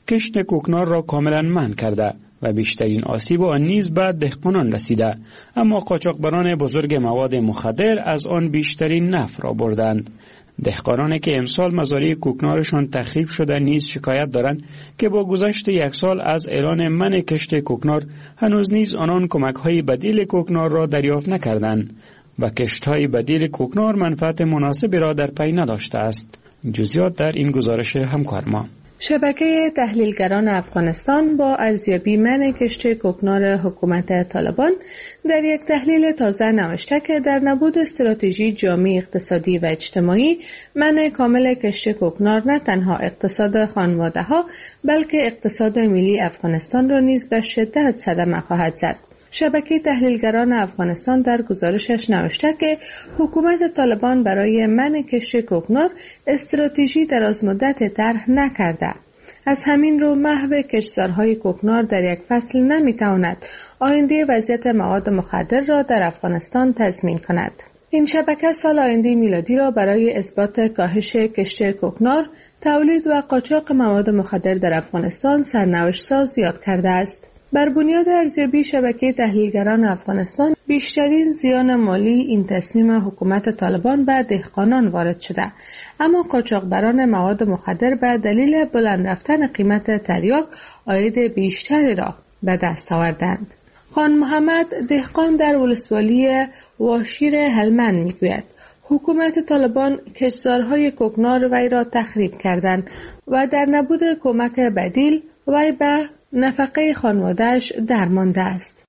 کشت کوکنار را کاملا منع کرده و بیشترین آسیب آن نیز به دهقانان رسیده، اما قاچاقبران بزرگ مواد مخدر از آن بیشترین نفع را بردند. دهقانانی که امسال مزارع کوکنارشان تخریب شده نیز شکایت دارند که با گذشت 1 سال از اعلان منع کشت کوکنار هنوز نیز آنان کمک‌های بدیل کوکنار را دریافت نکردند و کشت‌های بدیل کوکنار منفعت مناسبی را در پی نداشته است. جزئیات در این گزارش همکار ما. شبکه تحلیلگران افغانستان با ارزیابی منع کشت کوکنار حکومت طالبان در یک تحلیل تازه نوشته که در نبود استراتژی جامع اقتصادی و اجتماعی، منع کامل کشت کوکنار نه تنها اقتصاد خانواده‌ها بلکه اقتصاد ملی افغانستان را نیز به شدت صدمه خواهد زد. شبکه تحلیلگران افغانستان در گزارشش نوشته که حکومت طالبان برای منع کشت کوکنار استراتژی درازمدت طرح نکرده. از همین رو محو کشتزارهای کوکنار در یک فصل نمیتواند آینده وضعیت مواد مخدر را در افغانستان تضمین کند. این شبکه سال آینده میلادی را برای اثبات کاهش کشت کوکنار، تولید و قاچاق مواد مخدر در افغانستان سرنوشت ساز یاد کرده است. بر بنیاد ارزیابی شبکه تحلیلگران افغانستان، بیشترین زیان مالی این تصمیم حکومت طالبان به دهقانان وارد شده، اما قاچاقبران مواد مخدر به دلیل بلند رفتن قیمت تریاک عاید بیشتری را به دست آوردند. خان محمد دهقان در ولسوالی واشیر هلمند میگوید حکومت طالبان کشتزارهای کوکنار وی را تخریب کردند و در نبود کمک بدیل وی به نفقه خانواده‌اش درمانده است.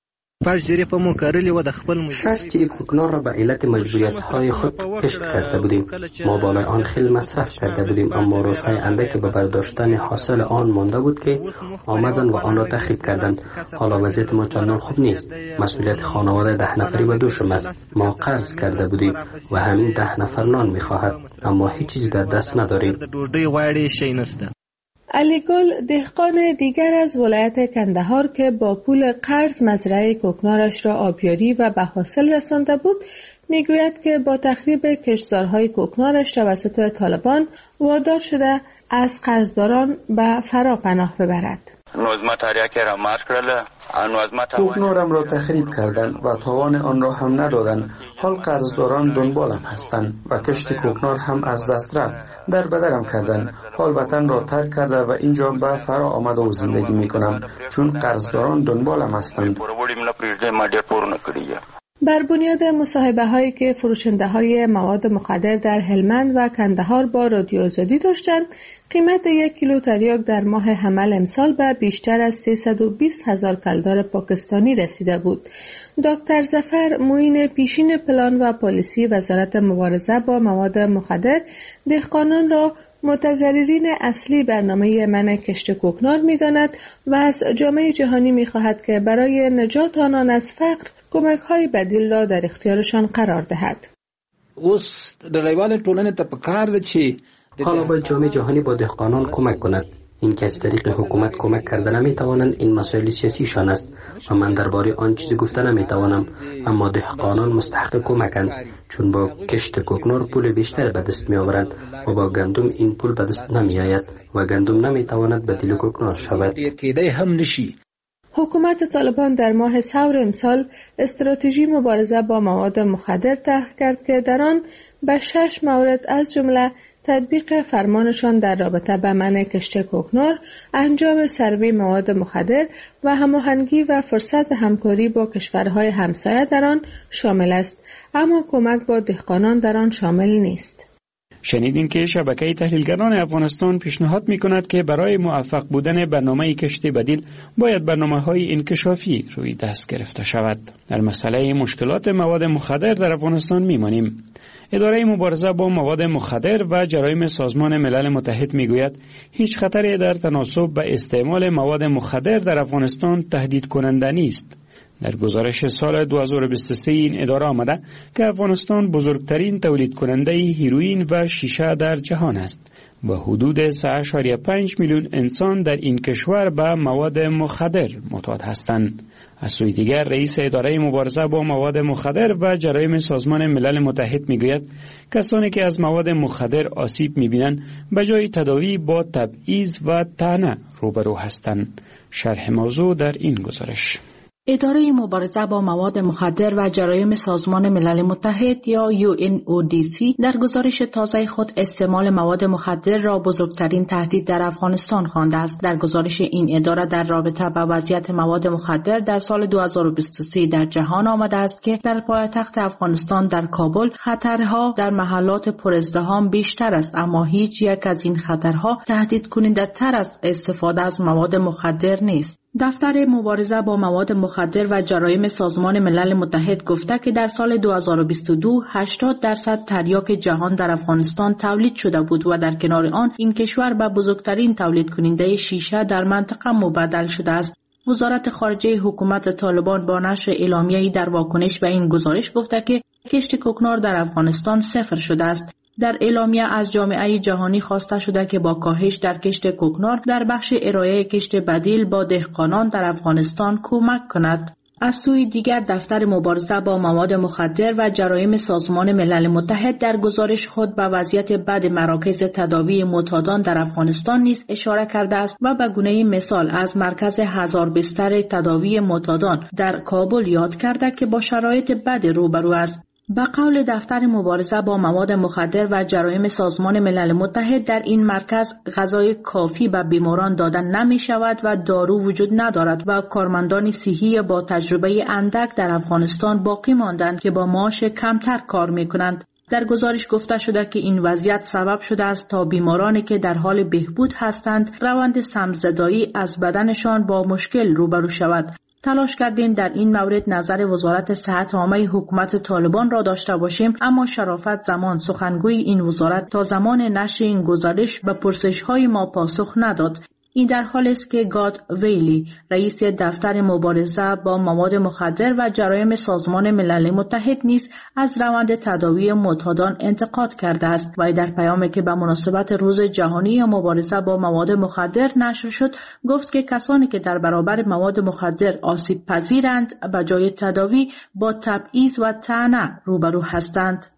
6 جریب کوکنار را به علت مجبوریت‌های خود کشت کرده بودیم. ما بالای آن خیلی مصرف کرده بودیم، اما روزهای اندکی به برداشتن حاصل آن مانده بود که آمدن و آن را تخریب کردند. حالا وضعیت ما چندان خوب نیست. مسئولیت خانواده 10 نفری به دوشم است. ما قرض کرده بودیم و همین 10 نفر نان می‌خواهد، اما هیچ چیز در دست نداریم. علی گل دهقان دیگر از ولایت کندهار که با پول قرض مزرعه کوکنارش را آبیاری و به حاصل رسانده بود، میگوید که با تخریب کشتزارهای کوکنارش توسط طالبان وادار شده از قرضداران به فرا پناه ببرد. کوکنارم را تخریب کردند و توان آن را هم ندادند. حال قرضداران دنبالم هستند و کشت کوکنار هم از دست رفت. در بدرم کردند. حال وطن را ترک کرده و اینجا به فرا آمده و زندگی می کنم چون قرضداران دنبالم هستند. بر بنیاد مصاحبه هایی که فروشنده های مواد مخدر در هلمند و کندهار با رادیو آزادی داشتند، قیمت 1 کیلو تریاک در ماه حمل امسال به بیشتر از 320,000 کلدار پاکستانی رسیده بود. دکتر ظفر معین پیشین پلان و پالیسی وزارت مبارزه با مواد مخدر دهقانان را متضررین اصلی برنامه منع کشت کوکنار می‌داند و از جامعه جهانی می‌خواهد که برای نجات آنان از فقر کمک‌های بدیل را در اختیارشان قرار دهد. حالا باید جامعه جهانی با دهقانان کمک کند. این که از طریق حکومت کمک کرده نمیتوانند، این مسائل سیاسیشان است و من درباره آن چیزی گفته نمیتوانم، اما دهقانان مستحق کمکند چون با کشت کوکنار پول بیشتر به دست میآورند و با گندم این پول به دست نمیآید و گندم نمیتواند بدیل کوکنار شود. حکومت طالبان در ماه ثور امسال استراتژی مبارزه با مواد مخدر طرح کرد که در آن به 6 مورد از جمله تطبیق فرمانشان در رابطه با منع کشت کوکنار، انجام سروی مواد مخدر و هماهنگی و فرصت همکاری با کشورهای همسایه در آن شامل است، اما کمک با دهقانان در آن شامل نیست. شنیدین که شبکه تحلیلگران افغانستان پیشنهاد می‌کند که برای موفق بودن برنامه کشت بدیل باید برنامه‌های انکشافی روی دست گرفته شود. در مسئله مشکلات مواد مخدر در افغانستان می‌مانیم. اداره مبارزه با مواد مخدر و جرایم سازمان ملل متحد میگوید هیچ خطری در تناسب به استعمال مواد مخدر در افغانستان تهدید کننده نیست. در گزارش سال 2023 این اداره آمده که افغانستان بزرگترین تولید کننده هیروئین و شیشه در جهان است و حدود 3.5 میلیون انسان در این کشور به مواد مخدر معتاد هستند. از سوی دیگر رئیس اداره مبارزه با مواد مخدر و جرایم سازمان ملل متحد میگوید کسانی که از مواد مخدر آسیب میبینند به جای تداوی با تبعیض و طعنه روبرو هستند. شرح موضوع در این گزارش. اداره مبارزه با مواد مخدر و جرایم سازمان ملل متحد یا UNODC در گزارش تازه خود استعمال مواد مخدر را بزرگترین تهدید در افغانستان خوانده است. در گزارش این اداره در رابطه با وضعیت مواد مخدر در سال 2023 در جهان آمده است که در پایتخت افغانستان در کابل خطرها در محلات پرازدحام بیشتر است، اما هیچ یک از این خطرها تهدید کننده تر از استفاده از مواد مخدر نیست. دفتر مبارزه با مواد مخدر و جرایم سازمان ملل متحد گفته که در سال 2022 80% تریاک جهان در افغانستان تولید شده بود و در کنار آن این کشور به بزرگترین تولید کننده شیشه در منطقه مبدل شده است. وزارت خارجه حکومت طالبان با نشر اعلامیه‌ای در واکنش به این گزارش گفته که کشت کوکنار در افغانستان صفر شده است. در اعلامیه از جامعه جهانی خواسته شده که با کاهش در کشت کوکنار در بخش ارائه کشت بدیل با دهقانان در افغانستان کمک کند. از سوی دیگر دفتر مبارزه با مواد مخدر و جرایم سازمان ملل متحد در گزارش خود به وضعیت بد مراکز تداوی معتادان در افغانستان نیز اشاره کرده است و به گونه مثال از مرکز 1000 بستر تداوی معتادان در کابل یاد کرده که با شرایط بد روبرو است. به قول دفتر مبارزه با مواد مخدر و جرایم سازمان ملل متحد در این مرکز غذای کافی به بیماران دادن نمی شود و دارو وجود ندارد و کارمندان صحی با تجربه اندک در افغانستان باقی ماندند که با معاش کمتر کار می کنند. در گزارش گفته شده که این وضعیت سبب شده است تا بیمارانی که در حال بهبود هستند روند سمزدایی از بدنشان با مشکل روبرو شود. تلاش کردیم در این مورد نظر وزارت صحت عامه حکومت طالبان را داشته باشیم، اما شرافت زمان سخنگوی این وزارت تا زمان نشر این گزارش به پرسش‌های ما پاسخ نداد. این در حالی است که گاد ویلی رئیس دفتر مبارزه با مواد مخدر و جرایم سازمان ملل متحد نیز از روند تداوی معتادان انتقاد کرده است و در پیامی که به مناسبت روز جهانی مبارزه با مواد مخدر نشر شد گفت که کسانی که در برابر مواد مخدر آسیب پذیرند به جای تداوی با تبعیض و طعنه روبرو هستند.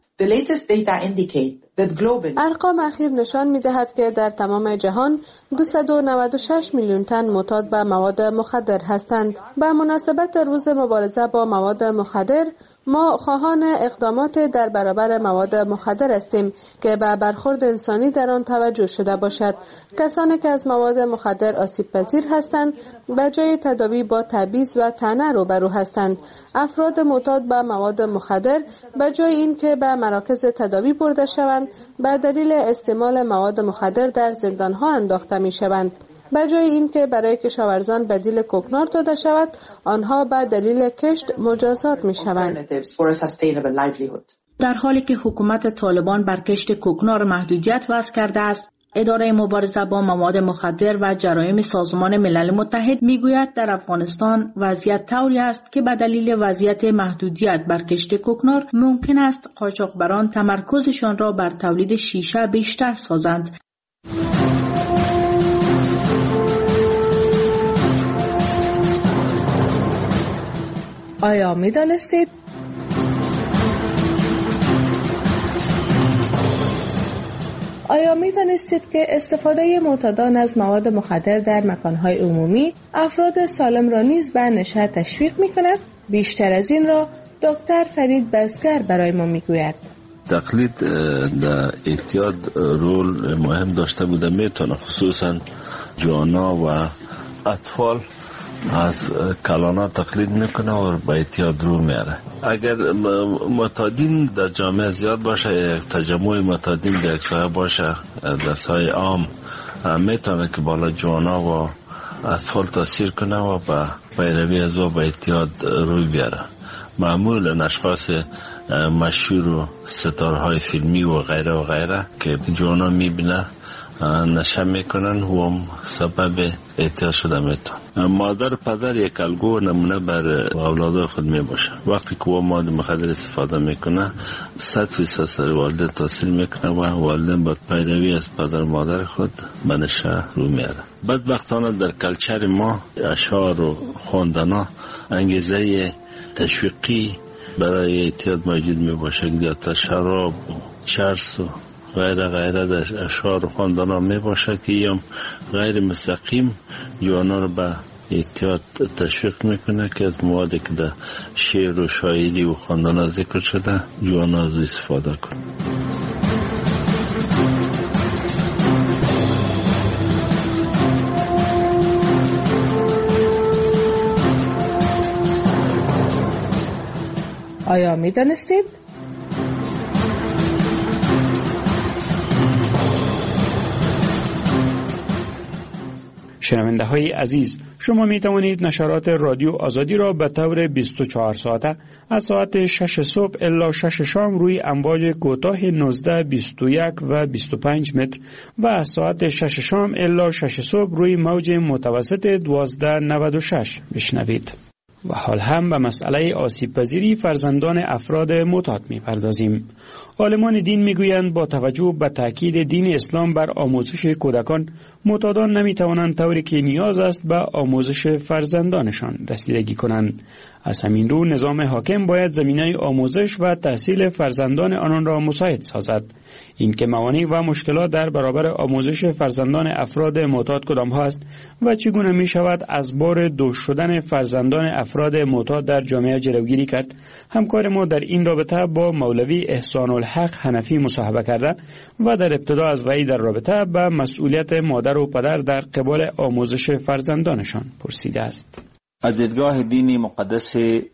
ارقام اخیر نشان می‌دهد که در تمام جهان 296 میلیون تن معتاد به مواد مخدر هستند. به مناسبت روز مبارزه با مواد مخدر ما خواهان اقدامات در برابر مواد مخدر هستیم که به برخورد انسانی در آن توجه شده باشد. کسانی که از مواد مخدر آسیب پذیر هستند به جای تداوی با تبعیض و طعنه روبرو هستند. افراد معتاد به مواد مخدر به جای اینکه به مراکز تداوی برده شوند به دلیل استعمال مواد مخدر در زندانها انداخته می شوند. به جای اینکه برای کشاورزان بدیل کوکنار داده شود، آنها به دلیل کشت مجازات می شوند. در حالی که حکومت طالبان بر کشت کوکنار محدودیت وضع کرده است، اداره مبارزه با مواد مخدر و جرایم سازمان ملل متحد میگوید در افغانستان وضعیت طوری است که به دلیل وضعیت محدودیت بر کشت کوکنار ممکن است قاچاقبران تمرکزشان را بر تولید شیشه بیشتر سازند. آیا می دانستید؟ آیا می دانستید که استفاده معتادان از مواد مخدر در مکانهای عمومی افراد سالم را نیز به نشأت تشویق می کند؟ بیشتر از این را دکتر فرید بزگر برای ما می گوید. تقلید در اعتیاد رول مهم داشته بوده میتونه، خصوصا جوانا و اطفال از کلانا تقلید میکنه و به اعتیاد رو میاره. اگر معتادین در جامعه زیاد باشه، یک تجمع معتادین در یک سایه باشه در سایه عام، میتونه که بالا جوانا و اطفال تاثیر کنه و به پیروی از و به اعتیاد روی بیاره. معمولا اشخاص مشهور و ستارهای فیلمی و غیره که جوانا میبینه نشه میکنن و هم سبب اعتیاد شده میتون. مادر پدر یک الگو نمونه بر اولاد خود میباشه. وقتی که او مواد مخدر استفاده میکنه 100% سر والدین تاثیر میکنه و والدین با پیروی از پدر مادر خود به نشه رو میاره. بدبختانه در کلچر ما اشعار و خواندنا انگیزه تشویقی برای اعتیاد موجود میباشه. یا شراب و چرس و غیره در اشعار و خواندنا میباشه که هم غیر مستقیم جوانا رو به اعتیاد تشویق میکنه که از موادی که در شعر و شاعری و خواندنا ذکر شده جوانا از استفاده کنه. آیا می دانستید؟ شنونده های عزیز، شما می توانید نشرات رادیو آزادی را به طور 24 ساعته از ساعت 6 صبح الی 6 شام روی امواج کوتاه 19، 21 و 25 متر و از ساعت 6 شام الی 6 صبح روی موج متوسط 1296 بشنوید. و حال هم به مسئله آسیب پذیری فرزندان افراد معتاد می‌پردازیم. عالمان دین می‌گویند با توجه به تاکید دین اسلام بر آموزش کودکان، معتادان نمی‌توانند طوری که نیاز است به آموزش فرزندانشان رسیدگی کنند. از همین رو نظام حاکم باید زمینه آموزش و تحصیل فرزندان آنان را مساعد سازد. این که موانع و مشکلات در برابر آموزش فرزندان افراد معتاد کدام هست و چگونه می شود از بار دوش شدن فرزندان افراد معتاد در جامعه جلوگیری کرد، همکار ما در این رابطه با مولوی احسان الحق حنفی مصاحبه کرده و در ابتدا از وی در رابطه به مسئولیت مادر و پدر در قبال آموزش فرزندانشان پرسیده است. از دیدگاه دینی مقدس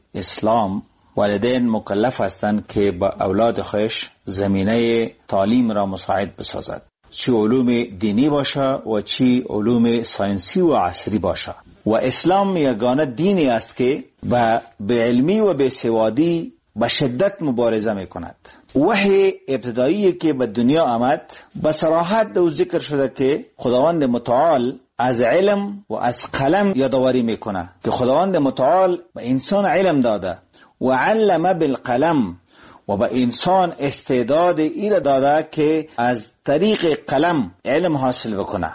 اسلام والدین مکلف هستند که با اولاد خودش زمینه تعلیم را مساعد بسازد، چه علوم دینی باشه و چه علوم ساینسی و عصری باشه. و اسلام یگانه دینی است که به علمی و به سوادی به شدت مبارزه می کند. وحی ابتدایی که به دنیا آمد به صراحت دو ذکر شده که خداوند متعال از علم و از قلم یادآوری میکنه که خداوند متعال به انسان علم داده و علم بالقلم و به انسان استعداد ایره داده که از طریق قلم علم حاصل بکنه.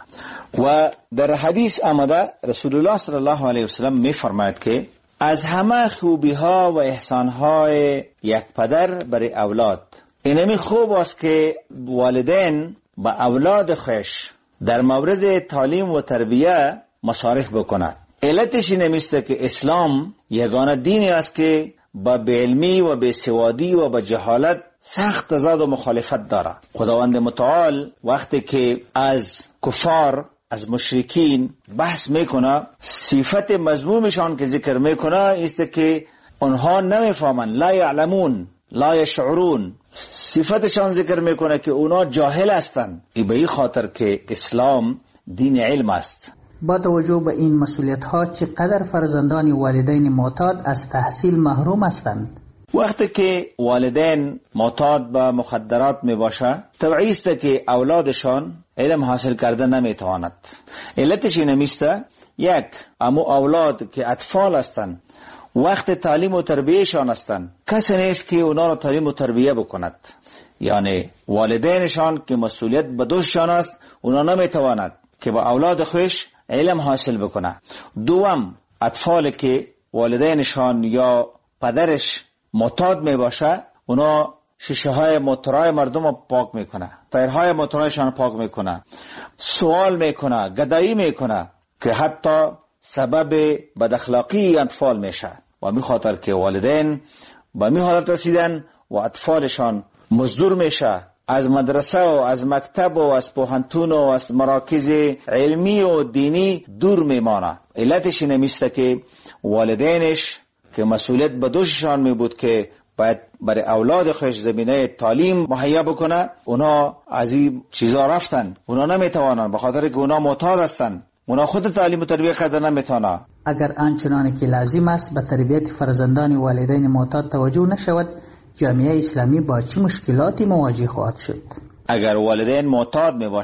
و در حدیث آمده رسول الله صلی الله علیه وسلم میفرماید که از همه خوبی ها و احسان های یک پدر برای اولاد اینمی خوب است که والدین با اولاد خوش در مورد تعلیم و تربیه مصارف بکند. علتش نمیسته که اسلام یگانه دینی است که با علمی و به سوادی و با جهالت سخت تضاد و مخالفت داره. خداوند متعال وقتی که از کفار از مشرکین بحث میکنه، صفت مذمومشان که ذکر میکنه است که آنها نمیفهمند، لا یعلمون لا یشعرون. صفتشان ذکر میکنه که اونا جاهل هستند. به این خاطر که اسلام دین علم است. با توجه به این مسئولیت ها چقدر فرزندان والدین معتاد از تحصیل محروم هستند؟ وقتی که والدین معتاد به مخدرات می باشه، طبیعی است که اولادشان علم حاصل کرده نمیتواند. علتش اینمیسته یک، امو اولاد که اطفال هستند وقت تعلیم و تربیهشان هستند، کسی نیست که اونا را تعلیم و تربیه بکند. یعنی والدینشان که مسئولیت به دوششان است، اونا نمیتواند که با اولاد خوش علم حاصل بکنه. دوم، اطفال که والدینشان یا پدرش معتاد می باشه، اونا شیشه های موتورهای مردم رو پاک میکنه، تایرهای موتورهایشان پاک میکنه، سوال میکنه، گدایی میکنه که حتی سبب بد اخلاقی اطفال میشه. و می خاطر که والدین با می حالت رسیدن و اطفالشان مزدور میشه، از مدرسه و از مکتب و از پوهنتون و از مراکز علمی و دینی دور میمانه. علتش نمیسته که والدینش که مسئولیت به دوششان می بود که باید برای اولاد خودش زمینه تعلیم مهیا بکنه، اونا از این چیزا رفتن، اونا نمیتوانن، به خاطر که اونا معتاد هستن، اونا خود تعلیم و تربیت کردن نمیتونن. اگر آنچنانی که لازم است به تربیت فرزندان والدین معتاد توجه نشود، جامعه اسلامی با چه مشکلاتی مواجه خواهد شد؟ اگر والدین معتاد می باشه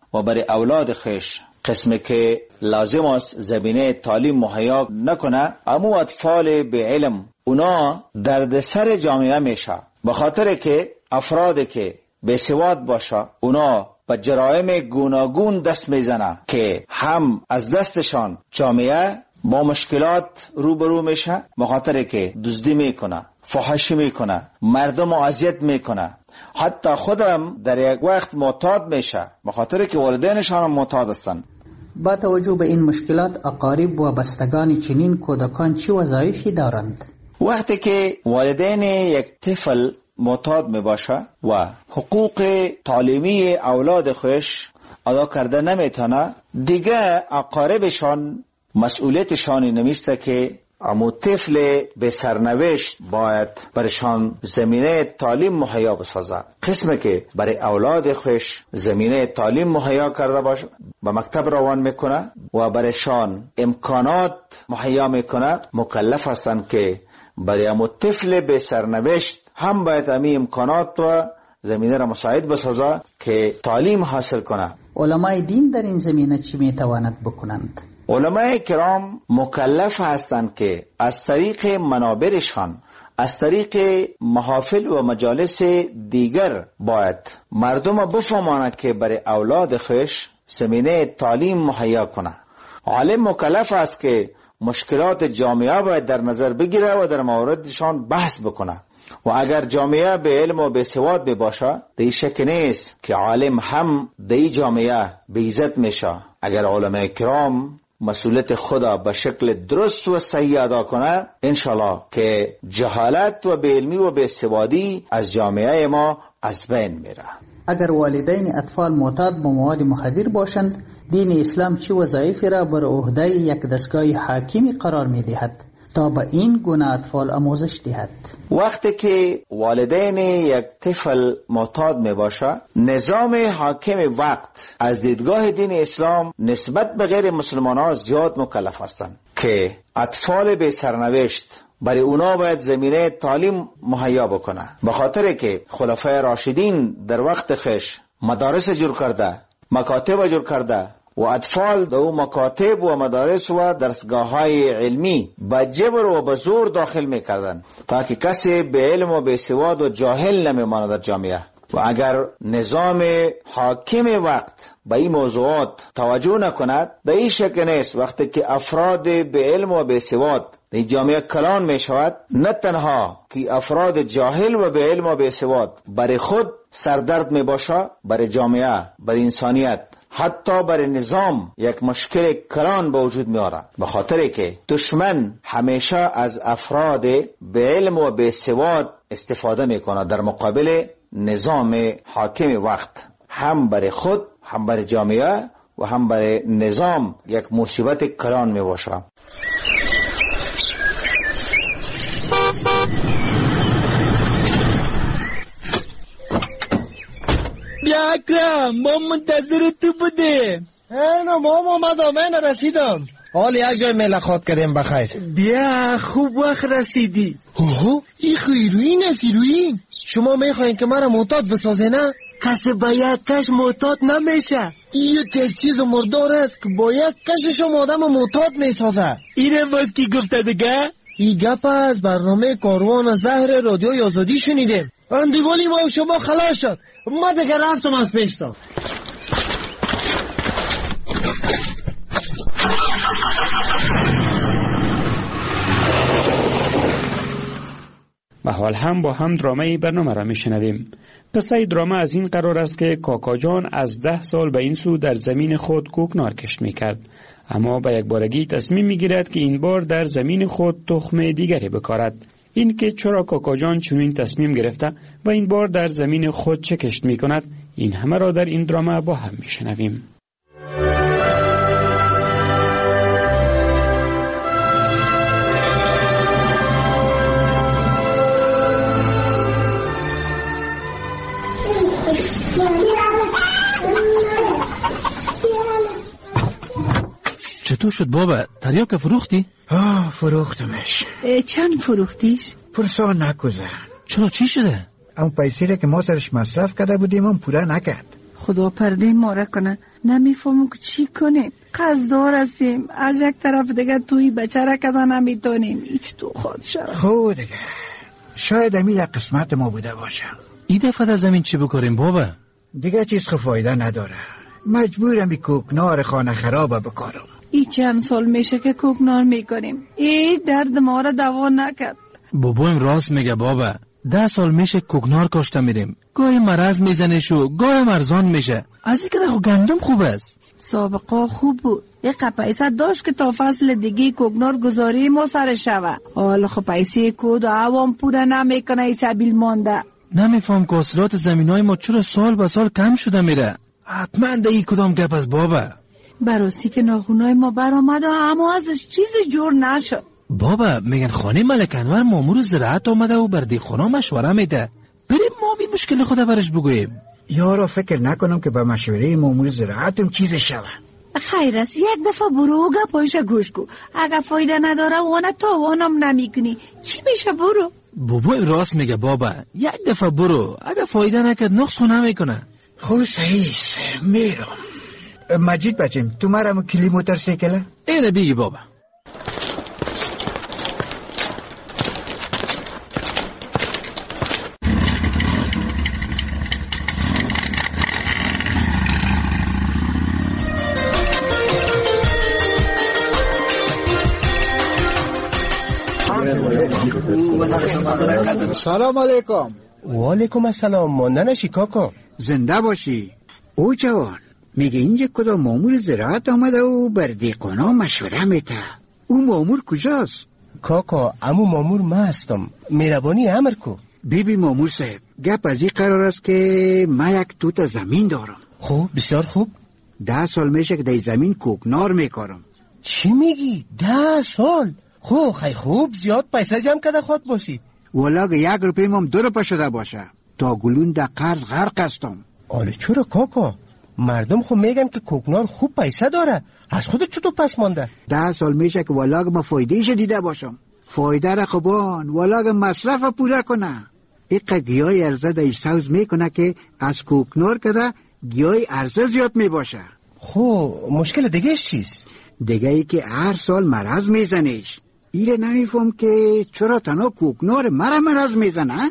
و برای اولاد خیش قسمی که لازم است زمینه تعلیم مهیا نکنه، اما اطفال به علم اونا دردسر جامعه میشه، به خاطر که افرادی که به سواد باشه اونا به جرایم گوناگون دست میزنه که هم از دستشان جامعه با مشکلات روبرو میشه، به خاطر که دزدی میکنه، فحاشی میکنه، مردم اذیت میکنه، حتی خودم در یک وقت معتاد میشه به خاطر که والدینشان هم معتاد هستند. با توجه به این مشکلات اقارب و بستگان چنین کودکان چه وظایفی دارند؟ وقتی که والدین یک طفل معتاد می باشه و حقوق تعلیمی اولاد خودش ادا کرده نمیتونه، دیگه اقاربشان مسئولیتشان نمیسته که اما طفل به سرنوشت باید برشان زمینه تعلیم مهیا بسازه. قسمی که برای اولاد خوش زمینه تعلیم مهیا کرده باشه به مکتب روان میکنه و برشان امکانات مهیا میکنه، مکلف هستند که برای اما طفل به سرنوشت هم باید امی امکانات و زمینه را مساعد بسازه که تعلیم حاصل کنه. علمای دین در این زمینه چی میتواند بکنند؟ علماء کرام مکلف هستند که از طریق منابرشان، از طریق محافل و مجالس دیگر باید مردم بفهمانند که برای اولاد خویش زمینه تعلیم مهیا کنه. عالم مکلف است که مشکلات جامعه باید در نظر بگیره و در موردشان بحث بکنه و اگر جامعه به علم و به سواد باشه دی شک نیست که عالم هم دی جامعه به عزت میشه. اگر علماء کرام مسئولیت خدا به شکل درست و صحیح ادا کنه، انشالله که جهالت و به علمی و به سوادی از جامعه ما از بین میره. اگر والدین اطفال معتاد به مواد مخدر باشند، دین اسلام چه وظایفی را بر عهده یک دستگاه حاکمی قرار میدهد تا به این گونه اطفال آموزش دهد؟ وقتی که والدین یک طفل معتاد می باشه، نظام حاکم وقت از دیدگاه دین اسلام نسبت به غیر مسلمان ها زیاد مکلف هستند که اطفال به سرنوشت برای اونا باید زمینه تعلیم مهیا بکنه، به خاطر که خلفای راشدین در وقت خش مدارس جور کرده، مکاتب جور کرده و اطفال دو مکاتب و مدارس و درسگاه های علمی با جبر و با زور داخل میکردن تا که کسی به علم و به سواد و جاهل نمیماند در جامعه. و اگر نظام حاکم وقت به این موضوعات توجه نکند، به این شک نیست وقتی که افراد به علم و به سواد در جامعه کلان می شود، نه تنها که افراد جاهل و به علم و به سواد برای خود سردرد می باشه، برای جامعه، برای انسانیت، حتی برای نظام یک مشکل کلان به وجود می آورد، به خاطر که دشمن همیشه از افراد به علم و به سواد استفاده می کند در مقابل نظام حاکم وقت، هم برای خود، هم برای جامعه و هم برای نظام یک مصیبت کلان می باشه. بیا اکرم، ما منتظر تو بودیم. اینا ما اومدم، من رسیدم. حال یک جای ملاقات کردیم بخیر. بیا خوب وقت رسیدی. اوه این هیروین است. هیروین شما میخواین که مرا معتاد بسازه نه؟ کسی با یک کش معتاد نمیشه. این یک چیز مردار است که با یک کشش آدم معتاد میسازه. اینه باز کی گفته دیگه؟ این گپ از برنامه کاروان زهر رادیوی آزادی شنیدیم. اندیوالی ما شما خلاص شد، ما دیگه رفتم از پیشتا. و حال هم با هم درامه برنامه را میشنویم. قصه درامه از این قرار است که کاکا جان از 10 سال به این سو در زمین خود کوکنار کشت میکرد، اما به یک بارگی تصمیم میگیرد که این بار در زمین خود تخم دیگری بکارد. این که چرا کاکا جان چنین تصمیم گرفته و این بار در زمین خود چه کشت میکند، این همه را در این درامه با هم میشنویم. چطور شد بابا؟ تریاک فروختی؟ فروختمش. چند فروختیش؟ پرسان نکوزه. چرا چی شده؟ اون پیسی که ما سرش مصرف کرده بودیم اون پوره نکرد. خدا پرده ما را کنه. نمیفهمم که چی کنیم. قصدار هستیم، از یک طرف دیگه توی بچه را کده نمیتونیم. هیچ تو خود شد. خود دیگه شاید امی در قسمت ما بوده باشه. این دفعه از زمین چی بکاریم بابا؟ دیگه چیز فایده نداره. مجبورم بی کوکنار خانه خراب بکارم. ای چند سال میشه که کوکنار میکنیم. ای درد ما را دوا نکرد. بابایم راست میگه بابا. 10 سال میشه کوکنار کاشته میریم. گاهی مرض میزنه شو، گاهی مرزان میشه. از این که خو گندم خوب است. سابقه خوب بود. یک پیسه داشت که تا فصل دیگه کوکنار گذاری ما سر شوه. حالا خب پیسه کود و عوام پوره نمیکنه. ای سبیل مانده. نمیفهم که حاصلات زمینای ما چرا سال به سال کم شده میره. حتما ده ای کدام گپ از بابا. براسی که ناخونای ما برآمد و اما ازش چیزی جور نشد. بابا میگن خانه ملک انور مامور زراعت آمده و بر دیخونا مشوره میده. بریم ما بی مشکل خدا برش بگوییم. یارو فکر نکنم که با مشوره مامور زراعتم چیزی شود. خیر است یک دفعه برو گپایش گوش کو. اگه فایده نداره وانا تاوانم نمیکنی. چی میشه برو؟ بابا راست میگه بابا. یک دفعه برو. اگه فایده نکرد نقص نمیکنه. خب صحیح میرم. مجید بچم تو مرا کلی موتورسیکله؟ اینه بیگی بابا. سلام علیکم. و علیکم السلام. ماندنشی کاکا. زنده باشی. او جوان میگه اینجا کدام مامور زراعت آمده و بر دیقانا مشوره میته. او مامور کجاست؟ کاکا امو مامور ما هستم. مهربانی امر کو. بیبی مامور صاحب گپ از این قرار است که من یک توت زمین دارم. خوب بسیار خوب. 10 سال میشه که در زمین کوکنار میکارم. چی میگی؟ 10 سال؟ خب خیلی خوب زیاد پیسه جمع کرده خود باشی. ولی 1 روپیم هم 2 روپه شده باشه. تا گلون در قرض غرق هستم. آله چرا کاکا؟ مردم خب میگن که کوکنار خوب پیسه داره. از خودت چطور پس مانده؟ 10 سال میشه که ولی ما فایدهش دیده باشم. فایده را خوبان ولی مصرف پوره کنه. ایقا گیاه ارزه در سوز میکنه که از کوکنار کده گیاه ارزه زیاد میباشه. خب مشکل دیگه چیست؟ دیگه ای که هر سال مرض میزنیش. ایره نمیفهم که چرا تنها کوکنار مرض میزنه؟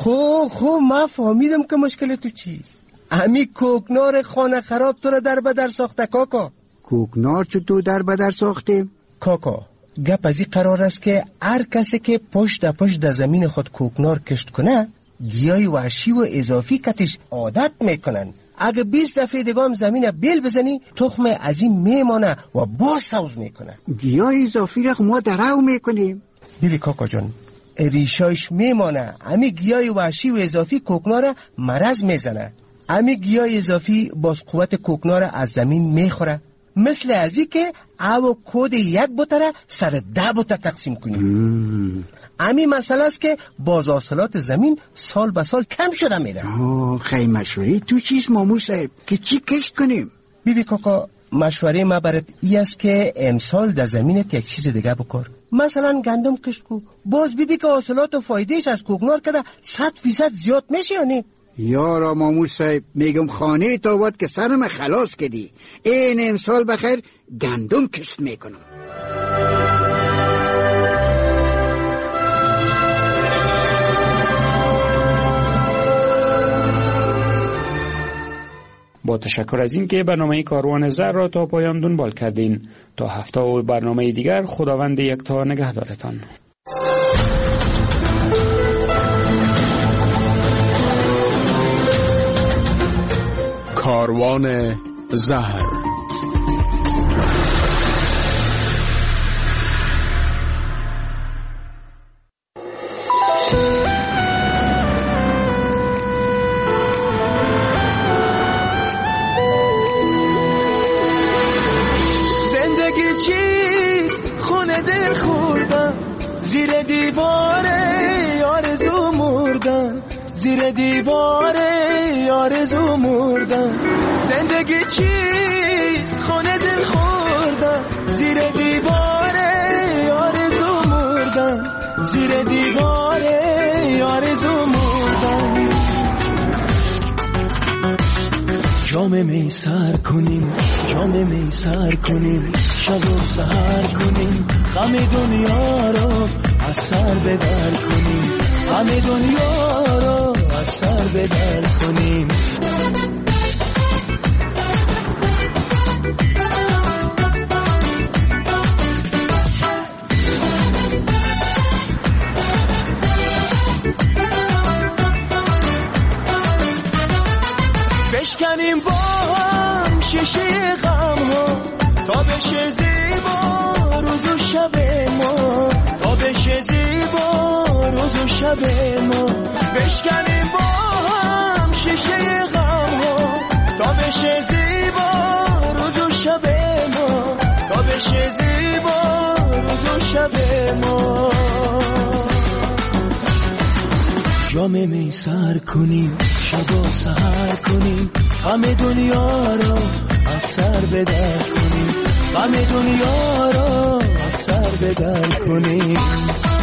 خب من فهمیدم که مشکل تو چیست. امی کوکنار خانه خراب تو را در بدر ساخته کاکا. کوکنار چطور در بدر ساخته؟ کاکا گپ از این قرار است که هر کسی که پشت در زمین خود کوکنار کشت کنه گیاه وحشی و اضافی کتش عادت میکنن. اگه 20 دفعه دیگه هم زمین بیل بزنی تخم از این میمانه و باز سوز میکنه. گیاه اضافی را ما درو میکنیم. بیلی کاکا جان ریشایش میمانه. امی گیاه وحشی و اضافی کوکنار مرض میزنه. امی گیاه اضافی باز قوت کوکنار از زمین میخوره. مثل ازی که او کود 1 بوتره سر 10 بوتر تقسیم کنیم. امی مسئله است که باز حاصلات زمین سال به سال کم شده میره. خیلی مشوری تو چیز مامور صاحب که چی کشت کنیم؟ بیبی کاکا مشوره ما برات ای است که امسال در زمینت یک چیز دیگه بکار. مثلا گندم کشت کو. باز بیبی که حاصلات و فایدهش از کوکنار کده 100% زیاد میشه یا نه؟ یارا مامور صاحب میگم خانه تاوت که سرم خلاص کردی. این امسال بخیر گندم کشت میکنم. با تشکر از این که برنامه کاروان زر را تا پایان دنبال کردین. تا هفته و برنامه دیگر خداوند یکتا نگهدارتان. کاروان زهر. زندگی چیست خونه دل خوردن زیر دیواره آرزو مردن زیر دیواره آرزو مردن زندگی چیست خونه دل خوردن زیر دیواره آرزو مردن زیر دیواره آرزو مردن جام می سر کنیم، جام می سر کنیم، شب و سحر کنیم، غم دنیا رو از سر بدر کنیم، غم دنیا رو از سر بدر کنیم. بشکنیم با هم شیشه غم ها تا بشه زیبا روز و شب ما، تا بشه زیبا روز و شب ما. بشکنیم با هم شیشه غم ها تا بشه زیبا روز و شب ما، تا بشه زیبا روز و شب ما. جام می سر کنیم، شب و سحر کنیم، غم دنیا رو از سر بدر کنیم، غم دنیا رو از سر بدر کنیم.